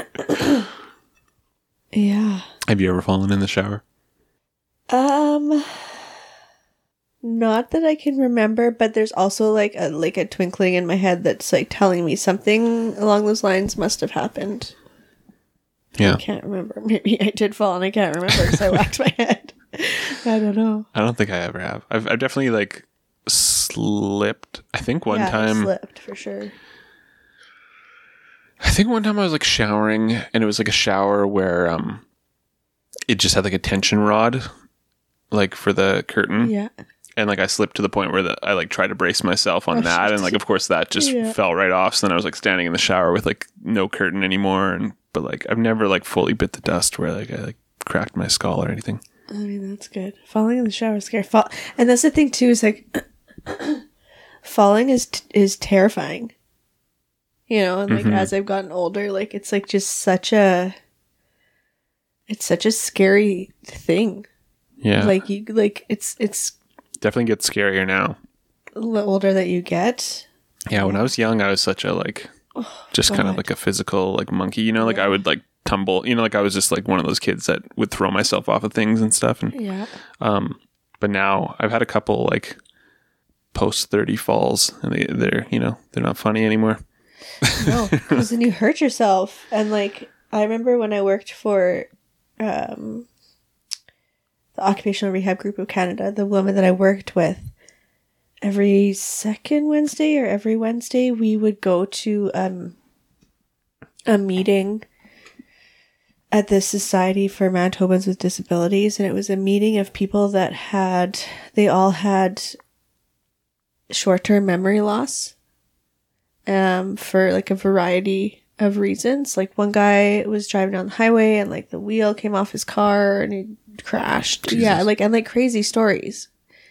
Yeah. Have you ever fallen in the shower? Um not that I can remember, but there's also like a like a twinkling in my head that's like telling me something along those lines must have happened. Yeah. I can't remember. Maybe I did fall and I can't remember because I whacked my head. I don't know. I don't think I ever have. I've, I've definitely like slipped. I think one yeah, I time slipped for sure. I think one time I was like showering, and it was like a shower where um it just had like a tension rod like for the curtain. Yeah. And like I slipped to the point where the, I like tried to brace myself on Oh, that, shit. and like of course that just Yeah. fell right off. So then I was like standing in the shower with like no curtain anymore, and but like I've never like fully bit the dust where like I like cracked my skull or anything. I mean, that's good. Falling in the shower is scary. Fall- and that's the thing too, is like falling is t- is terrifying. You know, and like Mhm. as I've gotten older, like it's like just such a it's such a scary thing. Yeah, Like you like it's it's definitely gets scarier now. the older that you get. Yeah, when I was young, I was such a like just kind of God. like a physical like monkey, you know, like I Yeah. would like tumble, you know, like I was just like one of those kids that would throw myself off of things and stuff. And Yeah. um, but now I've had a couple like post thirty falls, and they they're you know they're not funny anymore. No, because then you hurt yourself. And like, I remember when I worked for um, the Occupational Rehab Group of Canada, the woman that I worked with, every second Wednesday or every Wednesday, we would go to um, a meeting at the Society for Manitobans with Disabilities. And it was a meeting of people that had, they all had short-term memory loss. Um, for like a variety of reasons. Like one guy was driving down the highway and like the wheel came off his car and he crashed. Jesus. Yeah, like and like crazy stories.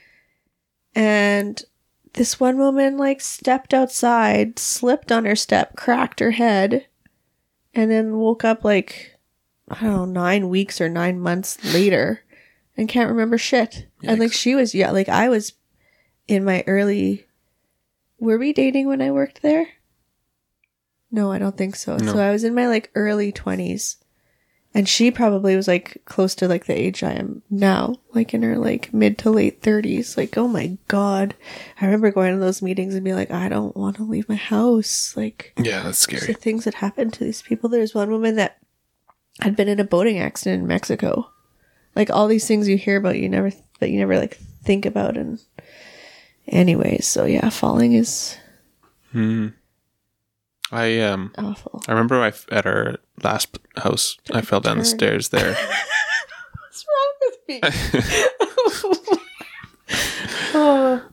And this one woman like stepped outside, slipped on her step, cracked her head, and then woke up like I don't know, nine weeks or nine months later and can't remember shit. And like Yikes. she was yeah, like I was in my early Were we dating when I worked there? No, I don't think so. No. So I was in my like early twenties. And she probably was like close to like the age I am now, like in her like mid to late thirties. Like, oh my God. I remember going to those meetings and being like, I don't want to leave my house. Like, Yeah, that's just scary. the things that happened to these people. There's one woman that had been in a boating accident in Mexico. Like all these things you hear about, you never, that you never like think about. And anyways, so yeah, falling is Hmm. I um awful. I remember I f- at our last house I fell down the turn. stairs there. What's wrong with me? Oh,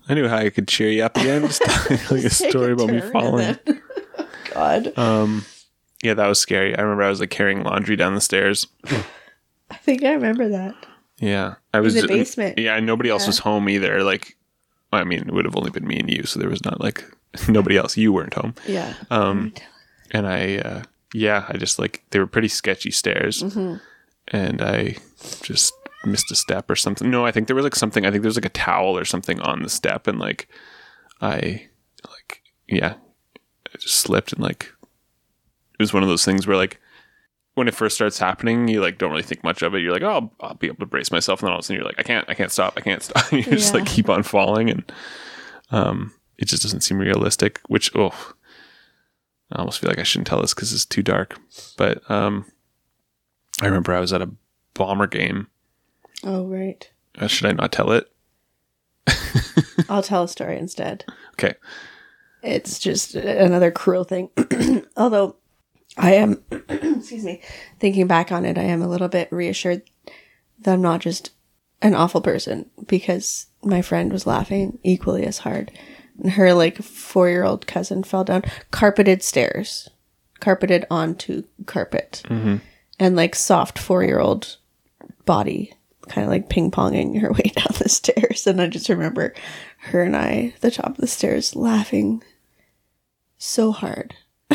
I knew how I could cheer you up again. Just like a story about me falling. God. Um, yeah, that was scary. I remember I was like carrying laundry down the stairs. I think I remember that. Yeah, I was in the basement. Yeah, nobody else yeah. was home either. Like, I mean, it would have only been me and you, so there was not like nobody else. You weren't home. Yeah. Um, and I, uh, yeah, I just like they were pretty sketchy stairs, mm-hmm. and I just missed a step or something. No, I think there was like something. I think there was like a towel or something on the step, and like I, like, yeah, I just slipped and like it was one of those things where like. When it first starts happening, you like don't really think much of it. You're like, oh, I'll, I'll be able to brace myself, and then all of a sudden you're like, I can't, I can't stop, I can't stop. You just yeah. like keep on falling, and um, it just doesn't seem realistic. Which oh, I almost feel like I shouldn't tell this because it's too dark. But um, I remember I was at a Bomber game. Oh right. Uh, should I not tell it? I'll tell a story instead. Okay. It's just another cruel thing. Although. I am, excuse me, thinking back on it, I am a little bit reassured that I'm not just an awful person because my friend was laughing equally as hard. And her like four-year-old cousin fell down carpeted stairs, carpeted onto carpet, mm-hmm. and like soft four-year-old body, kind of like ping-ponging her way down the stairs. And I just remember her and I at the top of the stairs laughing so hard.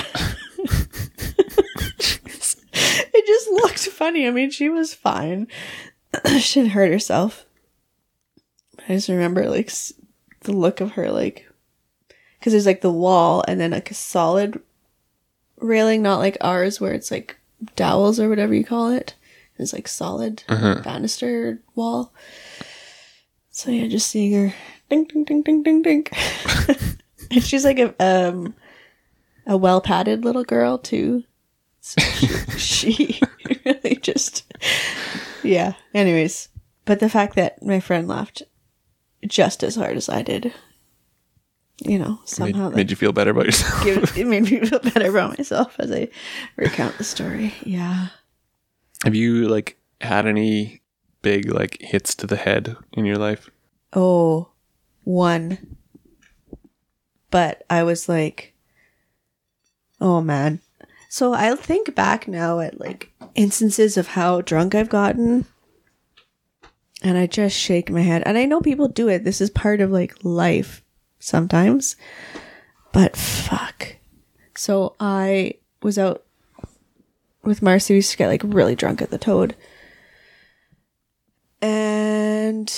It just looked funny. I mean, she was fine. She didn't hurt herself. I just remember, like, the look of her, like... Because there's, like, the wall and then, like, a solid railing, not like ours where it's, like, dowels or whatever you call it. It's, like, solid uh-huh. banister wall. So, yeah, just seeing her... Ding, ding, ding, ding, ding, ding. And she's, like, a... um. a well-padded little girl too. So she, she really just, yeah. Anyways, but the fact that my friend laughed just as hard as I did, you know, somehow made, made you feel better about yourself. give, it made me feel better about myself as I recount the story. Yeah. Have you like had any big like hits to the head in your life? Oh, one. But I was like, oh man. So I think back now at like instances of how drunk I've gotten and I just shake my head. And I know people do it. This is part of like life sometimes. But fuck. So I was out with Marcy. We used to get like really drunk at the Toad. And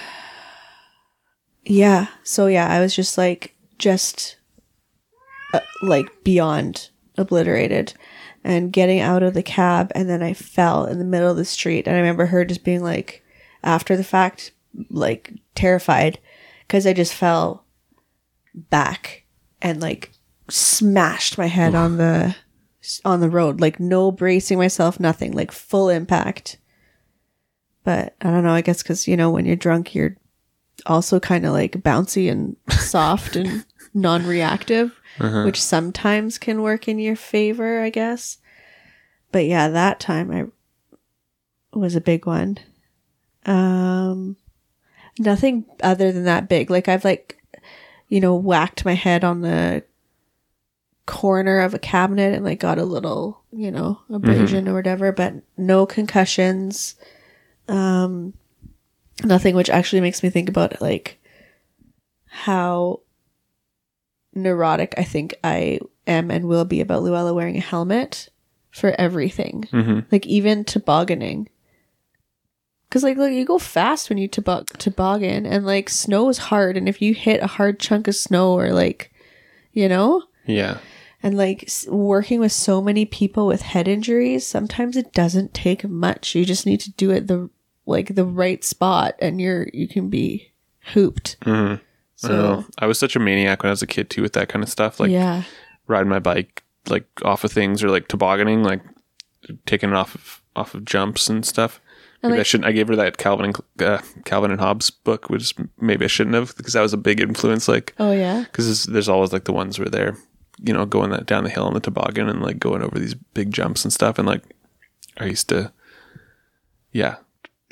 yeah. So yeah, I was just like, just uh, like beyond obliterated and getting out of the cab, and then I fell in the middle of the street. And I remember her just being like, after the fact, like terrified because I just fell back and like smashed my head on the on the road, like no bracing myself, nothing, like full impact. But I don't know, I guess because, you know, when you're drunk, you're also kind of like bouncy and soft and non-reactive. Uh-huh. Which sometimes can work in your favor, I guess. But yeah, that time I was a big one. Um, nothing other than that big. Like I've like, you know, whacked my head on the corner of a cabinet and like got a little, you know, abrasion mm-hmm. or whatever, but no concussions. Um, nothing, which actually makes me think about like how neurotic I think I am and will be about Luella wearing a helmet for everything. Mm-hmm. Like even tobogganing. Because like look, you go fast when you tobog- toboggan and like snow is hard, and if you hit a hard chunk of snow or like, you know? Yeah. And like s- working with so many people with head injuries, sometimes it doesn't take much. You just need to do it the like the right spot and you're you can be hooped. Mm-hmm. So I, I was such a maniac when I was a kid too with that kind of stuff, like yeah. riding my bike like off of things or like tobogganing, like taking it off of off of jumps and stuff. Maybe like, I shouldn't. I gave her that Calvin and uh, Calvin and Hobbes book, which maybe I shouldn't have, because that was a big influence. Like, oh yeah, because there's, there's always like the ones where they're, you know, going that down the hill on the toboggan and like going over these big jumps and stuff. And like, I used to, yeah,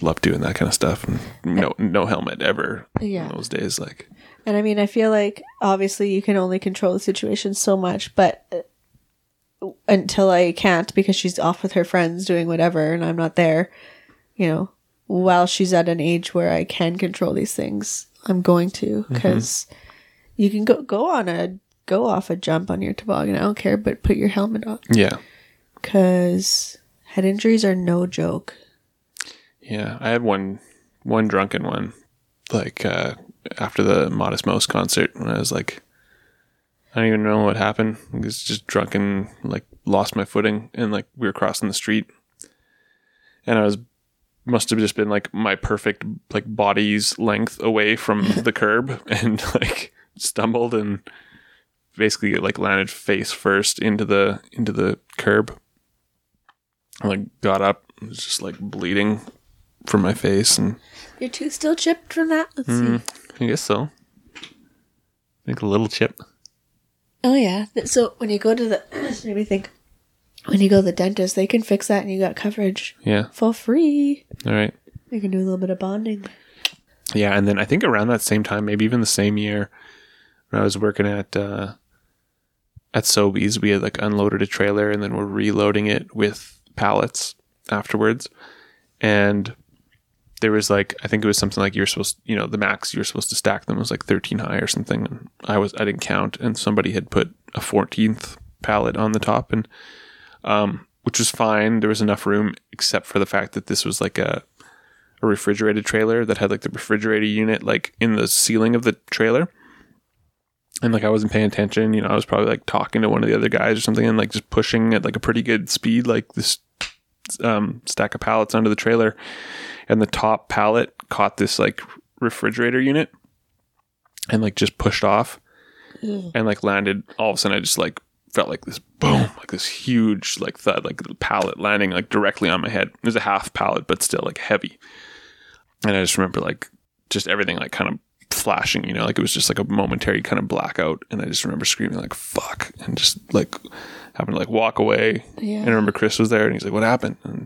love doing that kind of stuff. And no, no helmet ever Yeah. in those days. Like, And I mean, I feel like obviously you can only control the situation so much, but uh, until I can't because she's off with her friends doing whatever and I'm not there, you know, while she's at an age where I can control these things, I'm going to, because mm-hmm. you can go, go on a, go off a jump on your toboggan. I don't care, but put your helmet on. Yeah. Because head injuries are no joke. Yeah. I had one, one drunken one, like, uh, after the Modest Mouse concert when I was like, I don't even know what happened. I was just drunk and like lost my footing and like we were crossing the street and I was must have just been like my perfect like body's length away from the curb and like stumbled and basically like landed face first into the into the curb. I like got up, it was just like bleeding from my face and your tooth still chipped from that? Let's mm, see. I guess so. I think a little chip. Oh yeah. So when you go to the this made me think when you go to the dentist, they can fix that and you got coverage. Yeah. For free. All right. You can do a little bit of bonding. Yeah, and then I think around that same time, maybe even the same year, when I was working at uh, at Sobeys, we had like unloaded a trailer and then we're reloading it with pallets afterwards. And there was like, I think it was something like you're supposed, you know, the max you're supposed to stack them was like thirteen high or something. And I was, I didn't count, and somebody had put a fourteenth pallet on the top, and um, which was fine. There was enough room, except for the fact that this was like a a refrigerated trailer that had like the refrigerator unit like in the ceiling of the trailer. And like I wasn't paying attention, you know, I was probably like talking to one of the other guys or something and like just pushing at like a pretty good speed, like this um, stack of pallets onto the trailer. And the top pallet caught this like refrigerator unit and like just pushed off Ew. And like landed. All of a sudden I just like felt like this boom, like this huge like thud, like the pallet landing like directly on my head. It was a half pallet, but still like heavy. And I just remember like just everything like kind of flashing, you know, like it was just like a momentary kind of blackout. And I just remember screaming like, fuck, and just like having to like walk away. Yeah. And I remember Chris was there and he's like, what happened? And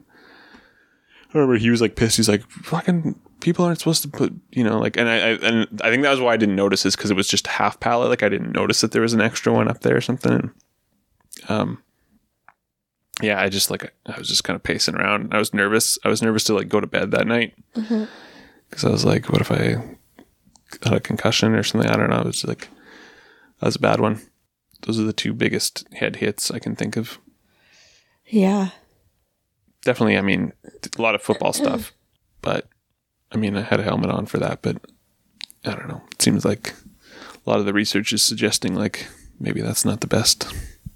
I remember he was like pissed. He's like, fucking people aren't supposed to put, you know, like, and I, I and I think that was why I didn't notice is because it was just a half pallet. Like I didn't notice that there was an extra one up there or something. And, um, yeah, I just like, I was just kind of pacing around. I was nervous. I was nervous to like go to bed that night. Mm-hmm. Because I was like, what if I had a concussion or something? I don't know. It was like, that was a bad one. Those are the two biggest head hits I can think of. Yeah. Definitely, I mean, a lot of football stuff. But, I mean, I had a helmet on for that. But, I don't know. It seems like a lot of the research is suggesting, like, maybe that's not the best,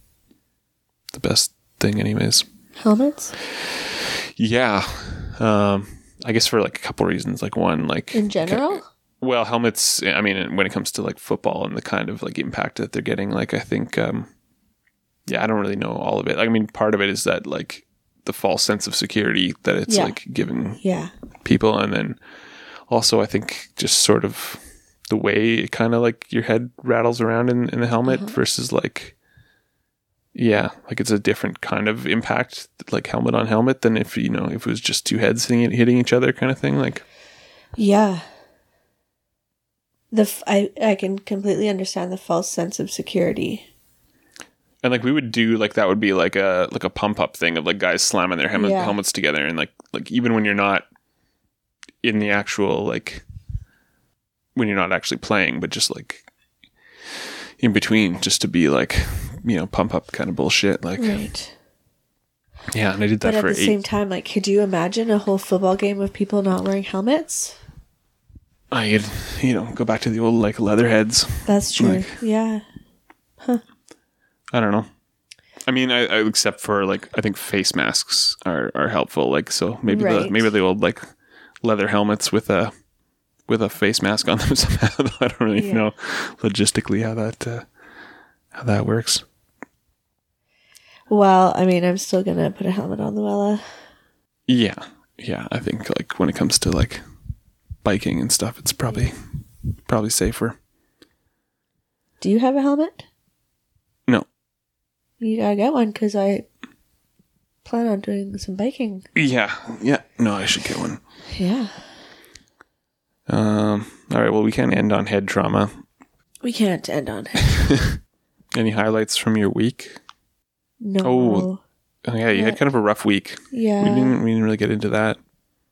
the best thing anyways. Helmets? Yeah. Um... I guess for like a couple reasons. Like one, like in general, well, helmets. I mean, when it comes to like football and the kind of like impact that they're getting, like I think, um, yeah, I don't really know all of it. Like, I mean, part of it is that like the false sense of security that it's yeah. like given yeah. people, and then also I think just sort of the way it kind of like your head rattles around in, in the helmet uh-huh. versus like. Yeah, like it's a different kind of impact, like helmet on helmet, than if, you know, if it was just two heads hitting, hitting each other kind of thing. Like, yeah. The f- I, I can completely understand the false sense of security. And like we would do like that would be like a like a pump up thing of like guys slamming their helmet, yeah. helmets together, and like like even when you're not in the actual like when you're not actually playing, but just like in between, just to be like, you know, pump up kind of bullshit. Like, right. Yeah, and I did that but for eight. But at the same time, like, could you imagine a whole football game of people not wearing helmets? I could, you know, go back to the old, like, leatherheads. That's true. Like, yeah. Huh. I don't know. I mean, I, I except for, like, I think face masks are, are helpful. Like, so maybe right. the maybe the old, like, leather helmets with a with a face mask on them somehow. I don't really yeah. know logistically how that uh, how that works. Well, I mean, I'm still gonna put a helmet on Luella. Yeah, yeah. I think like when it comes to like biking and stuff, it's probably probably safer. Do you have a helmet? No. You gotta get one because I plan on doing some biking. Yeah. Yeah. No, I should get one. Yeah. Um. All right. Well, we can't end on head trauma. We can't end on head. Any highlights from your week? No. Oh, oh yeah. You Yeah. had kind of a rough week. Yeah. We didn't. We didn't really get into that.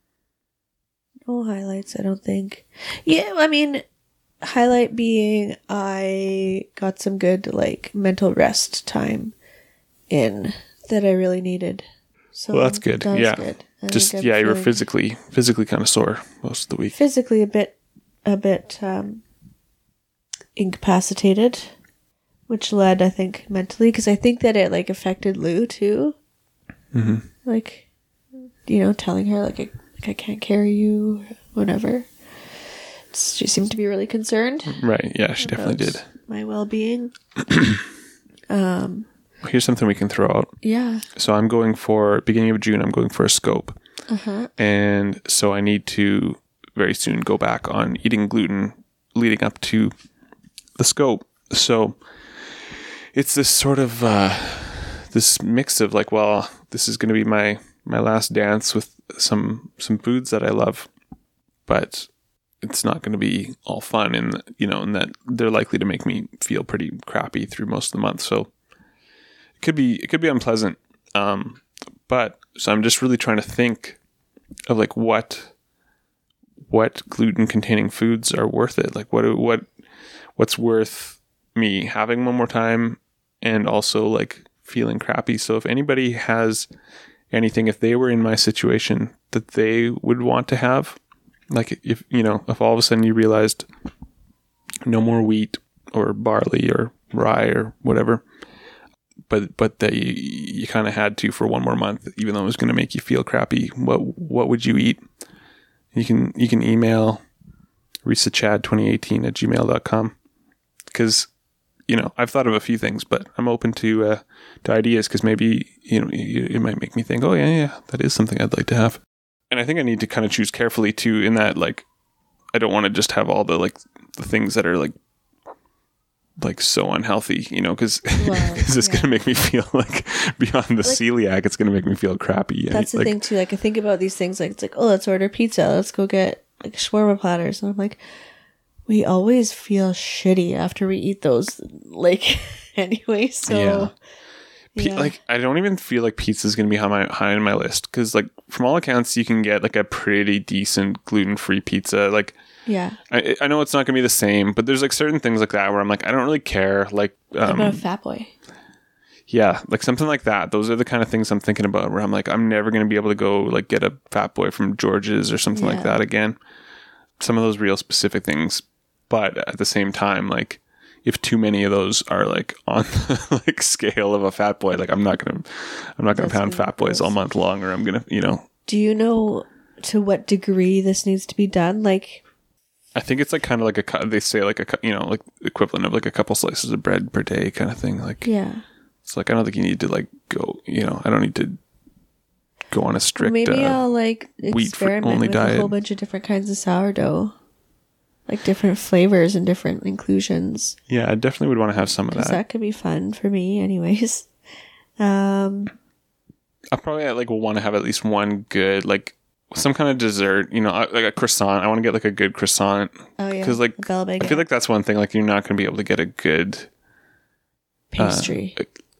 No highlights, I don't think. Yeah, I mean, highlight being I got some good, like, mental rest time in that I really needed. So Well, that's good. that was Yeah. good. I Just think I'm yeah, you were feeling physically physically kind of sore most of the week. physically a bit, a bit um, incapacitated, which led, I think, mentally, because I think that it, like, affected Lou, too. Mm-hmm. Like, you know, telling her, like, I, like, I can't carry you, whatever. She seemed to be really concerned. Right. Yeah, she definitely about did. My well-being. um, Here's something we can throw out. yeah. So I'm going for beginning of June. I'm going for a scope, Uh-huh. and so I need to very soon go back on eating gluten leading up to the scope. So it's this sort of uh, this mix of like, well, this is going to be my my last dance with some some foods that I love, but it's not going to be all fun, and you know, and that they're likely to make me feel pretty crappy through most of the month. So it could be it could be unpleasant. Um, but so I'm just really trying to think of like what what gluten containing foods are worth it. Like what what what's worth me having one more time and also like feeling crappy. So if anybody has anything, if they were in my situation that they would want to have, like if, you know, if all of a sudden you realized no more wheat or barley or rye or whatever, but, but that you, you kind of had to for one more month, even though it was going to make you feel crappy, what, what would you eat? You can, you can email risachad twenty eighteen at gmail dot com because, you know, I've thought of a few things, but I'm open to uh, to ideas because maybe, you know, it might make me think, oh, yeah, yeah, that is something I'd like to have. And I think I need to kind of choose carefully, too, in that, like, I don't want to just have all the, like, the things that are, like, like so unhealthy, you know, because Well, it's yeah. going to make me feel, like, beyond the Like- celiac, it's going to make me feel crappy. That's the like, thing, too. Like, I think about these things, like, it's like, oh, let's order pizza. Let's go get, like, shawarma platters. And I'm like, we always feel shitty after we eat those, like, anyway. So, Yeah. P- yeah. Like, I don't even feel like pizza is going to be high, my, high on my list because, like, from all accounts, you can get, like, a pretty decent gluten-free pizza. Like, yeah. I, I know it's not going to be the same, but there's, like, certain things like that where I'm like, I don't really care. Like, What um, about a Fat Boy? yeah, like something like that. Those are the kind of things I'm thinking about where I'm like, I'm never going to be able to go, like, get a Fat Boy from George's or something like Yeah. that again. Some of those real specific things. But at the same time, like, if too many of those are like on the like scale of a Fat Boy, like I'm not gonna, I'm not gonna That's pound gonna be Fat Boys all gross. month long, or I'm gonna, you know, Do you know to what degree this needs to be done? Like, I think it's like kind of like a, cou- they say like a, cou- you know, like equivalent of like a couple slices of bread per day kind of thing. Like, yeah. it's like I don't think you need to like go, you know, I don't need to go on a strict. Maybe uh, I'll like wheat-free experiment only with a diet. whole bunch of different kinds of sourdough, like different flavors and different inclusions. yeah, I definitely would want to have some of Because that. that could be fun for me, anyways. Um, I probably like will want to have at least one good like some kind of dessert, you know, I- like a croissant. I want to get like a good croissant. oh yeah, 'Cause, like, Bella I Baguette feel like that's one thing. Like you're not going to be able to get a good pastry.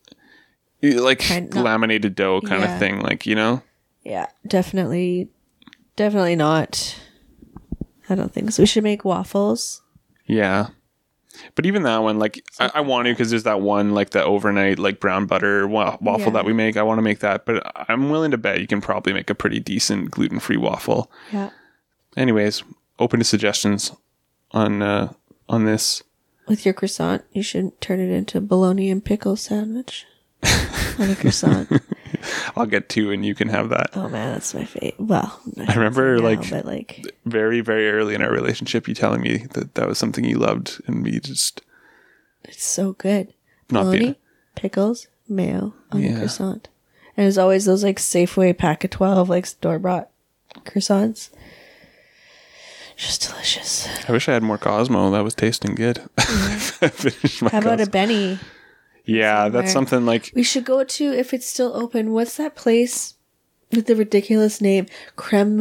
like Kind- not- laminated dough kind Yeah. of thing, like, you know. Yeah, definitely, definitely not. I don't think so. We should make waffles. Yeah, but even that one, like I, I want to because there's that one like the overnight like brown butter wa- waffle Yeah. that we make. I want to make that, but I'm willing to bet you can probably make a pretty decent gluten free waffle. Yeah, Anyways, open to suggestions on uh, on this. with your croissant, you should turn it into bologna and pickle sandwich on a croissant. I'll get two, and you can have that. Oh man, that's my favorite. Well, I remember, now, like, but like, very very early in our relationship, you telling me that that was something you loved, and me just it's so good. not Bologna, being. pickles, mayo on Yeah. the croissant, and there's always those like Safeway pack of twelve like store bought croissants. Just delicious. I wish I had more Cosmo. That was tasting good. I finished my How about a Cosmo. Benny? Yeah, somewhere. that's something like We should go to, if it's still open, what's that place with the ridiculous name? Creme.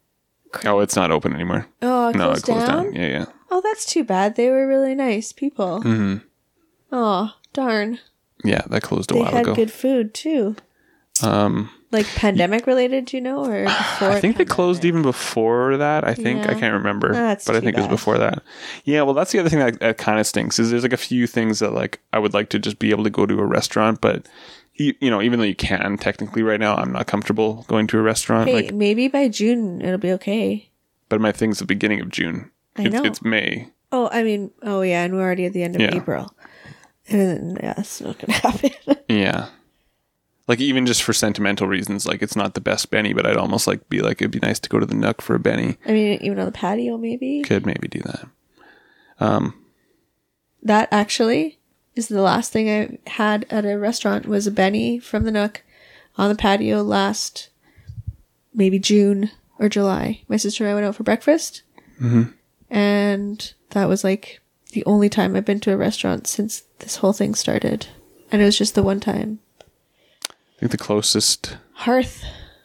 oh, it's not open anymore. Oh, it No, closed it closed down? down. Yeah, yeah. Oh, that's too bad. They were really nice people. hmm Oh, darn. Yeah, that closed a They while had ago. good food too. Um, Like pandemic related, do you know? Or before I think they pandemic? closed even before that. I think I Yeah. can't remember, That's but I too think it was bad. before that. Yeah, well, that's the other thing that, that kind of stinks is there's like a few things that like I would like to just be able to go to a restaurant, but you, you know, even though you can technically right now, I'm not comfortable going to a restaurant. Hey, like, maybe by June it'll be okay. but my thing's the beginning of June. I it's, know. it's May. Oh, I mean, oh yeah, and we're already at the end of Yeah. April. And yeah, that's not gonna happen. Yeah. Like even just for sentimental reasons, like it's not the best Benny, but I'd almost like be like it'd be nice to go to the Nook for a Benny. I mean, even on the patio, maybe. Could maybe do that. Um, That actually is the last thing I had at a restaurant was a Benny from the Nook on the patio last maybe June or July. My sister and I went out for breakfast, mhm. and that was like the only time I've been to a restaurant since this whole thing started, and it was just the one time. I think the closest. Hearth.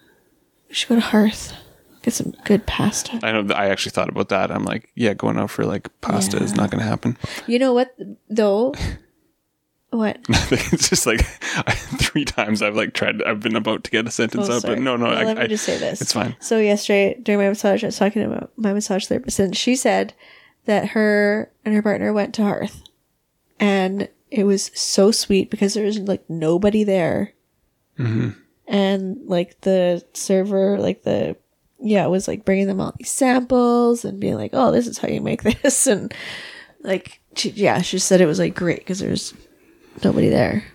We should go to Hearth. Get some good pasta. I know. that I actually thought about that. I'm like, yeah, going out for like pasta is Yeah. not going to happen. You know what, though? What? It's just like three times I've like tried. I've been about to get a sentence Oh, out, sorry. but no, no. Well, I, let me I, just say this. It's fine. So yesterday during my massage, I was talking about my massage therapist, and she said that her and her partner went to Hearth, and it was so sweet because there was like nobody there, Mm-hmm. and like the server, like the yeah, it was like bringing them all these samples and being like, "Oh, this is how you make this," and like she, yeah, she said it was like great because there's nobody there.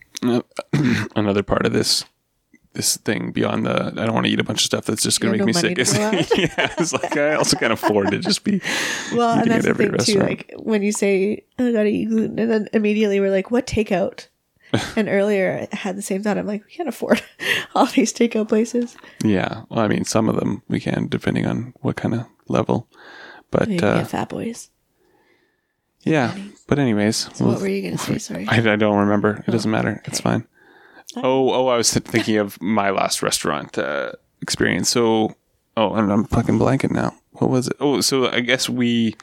Another part of this this thing beyond the I don't want to eat a bunch of stuff that's just going to You make have me no sick. money Is, to go yeah, it's like I also can't afford to just be Well, and eating that's at the every thing too. restaurant. Like when you say, "Oh, I gotta eat gluten," and then immediately we're like, "What takeout?" And earlier I had the same thought. I'm like, we can't afford all these takeout places. Yeah, well, I mean, some of them we can, depending on what kind of level. But Maybe uh, at Fat Boys. yeah, but anyways, So what were you gonna say? Sorry. I, I don't remember. It doesn't matter. It's okay. fine. Oh, oh, I was thinking of my last restaurant uh, experience. So, oh, and I'm fucking blanking now. What was it? Oh, so I guess we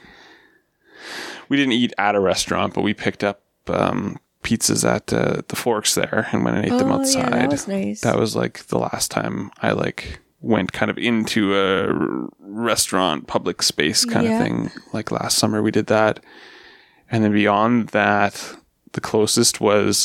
we didn't eat at a restaurant, but we picked up um, pizzas at uh, the Forks there and went and ate them Oh, outside. yeah, that was nice. That was like the last time I like went kind of into a r- restaurant public space kind Yeah. of thing. Like last summer we did that. And then beyond that, the closest was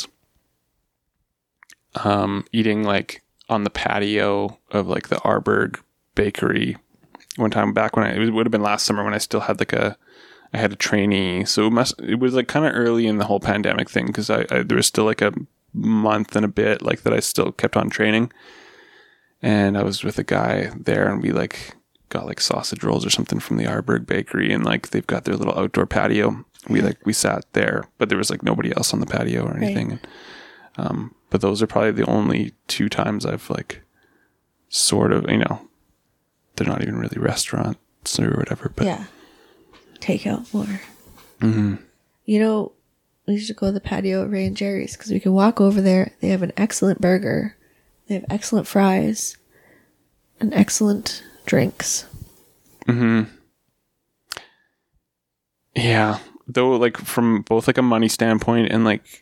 um, eating like on the patio of like the Arberg bakery one time back when I, it would have been last summer when I still had like a, I had a trainee. So it must, it was like kind of early in the whole pandemic thing. Cause I, I, there was still like a month and a bit like that I still kept on training. And I was with a guy there and we like got like sausage rolls or something from the Arberg bakery. And like, they've got their little outdoor patio. We like, we sat there, but there was like nobody else on the patio or anything. Right. Um, but those are probably the only two times I've like sort of, you know, they're not even really restaurants or whatever, but yeah. Takeout more. mm-hmm. You know, we should go to the patio at Ray and Jerry's because we can walk over there. They have an excellent burger. They have excellent fries and excellent drinks. Mm-hmm. Yeah. Though like from both like a money standpoint and like,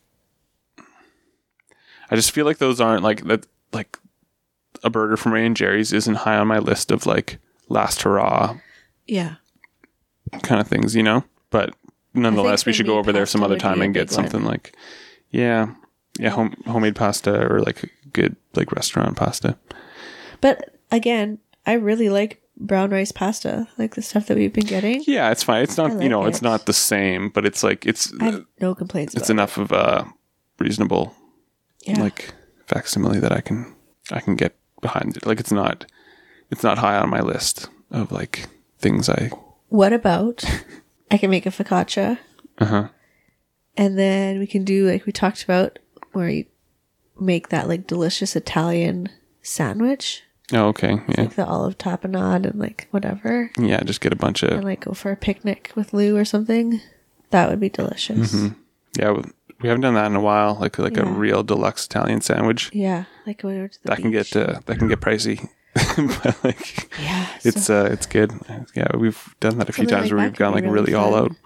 I just feel like those aren't like that, like a burger from Ray and Jerry's isn't high on my list of like last hurrah Yeah. kind of things, you know, but nonetheless, we for should me, go over there some pasta other would time be a and get big one. something like, yeah, yeah, home, homemade pasta or like good, like restaurant pasta. But again, I really like brown rice pasta, like the stuff that we've been getting. Yeah, it's fine. It's not, I you like know, it. it's not the same, but it's like, it's, I have no complaints it's about enough of a reasonable, it. Yeah. like facsimile that I can, I can get behind it. Like it's not, it's not high on my list of like things I, What about I can make a focaccia uh-huh. and then we can do like we talked about where you make that like delicious Italian sandwich, Oh, okay. Yeah. like the olive tapenade and like whatever, Yeah. Just get a bunch of, and like go for a picnic with Lou or something. That would be delicious. yeah, with We haven't done that in a while. Like like a Yeah. real deluxe Italian sandwich. Yeah, like going over to the That can beach. get uh, that can get pricey. But like yeah, it's so uh it's good. Yeah, we've done that a few Something times like where that we've could gone be like really really all fun. out.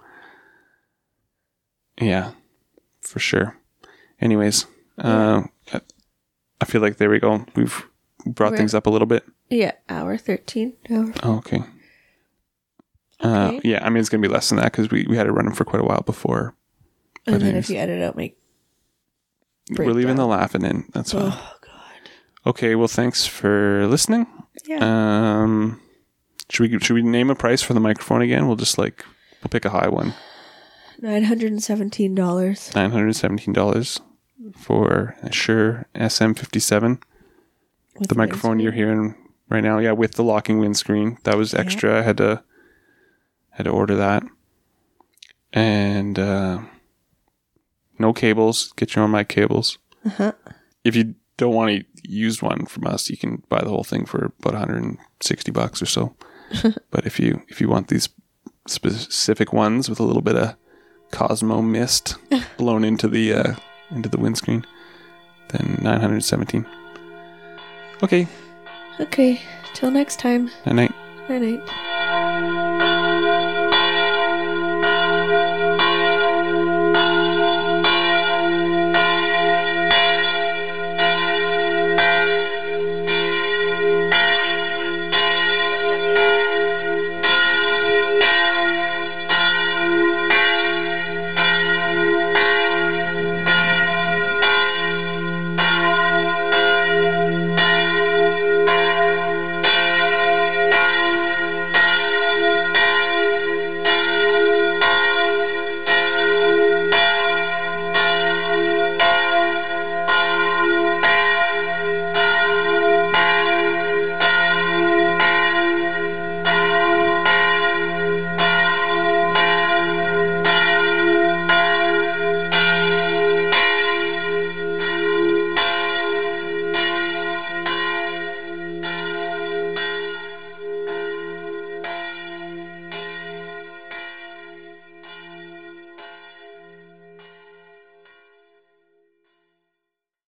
Yeah, for sure. Anyways, uh, I feel like there we go. We've brought We're- things up a little bit. yeah, hour thirteen. Hour. Oh, okay. Uh, Okay. yeah, I mean it's gonna be less than that because we, we had it running for quite a while before. And But then anyways. if you edit out, make We're leaving the breakdown. laughing in. That's fine. Oh god. Okay, well, thanks for listening. Yeah. Um, should we should we name a price for the microphone again? We'll just like we'll pick a high one. Nine hundred and seventeen dollars. Nine hundred seventeen dollars for a Shure S M fifty-seven. The microphone you're hearing right now, yeah, with the locking windscreen. That was extra. I had to had to order that, and uh, no cables. Get your own mic cables. Uh-huh. If you don't want to use one from us, you can buy the whole thing for about one hundred sixty bucks or so. But if you if you want these specific ones with a little bit of Cosmo mist blown into the uh, into the windscreen, then nine hundred seventeen. Okay. Okay. Till next time. Night night. Night night.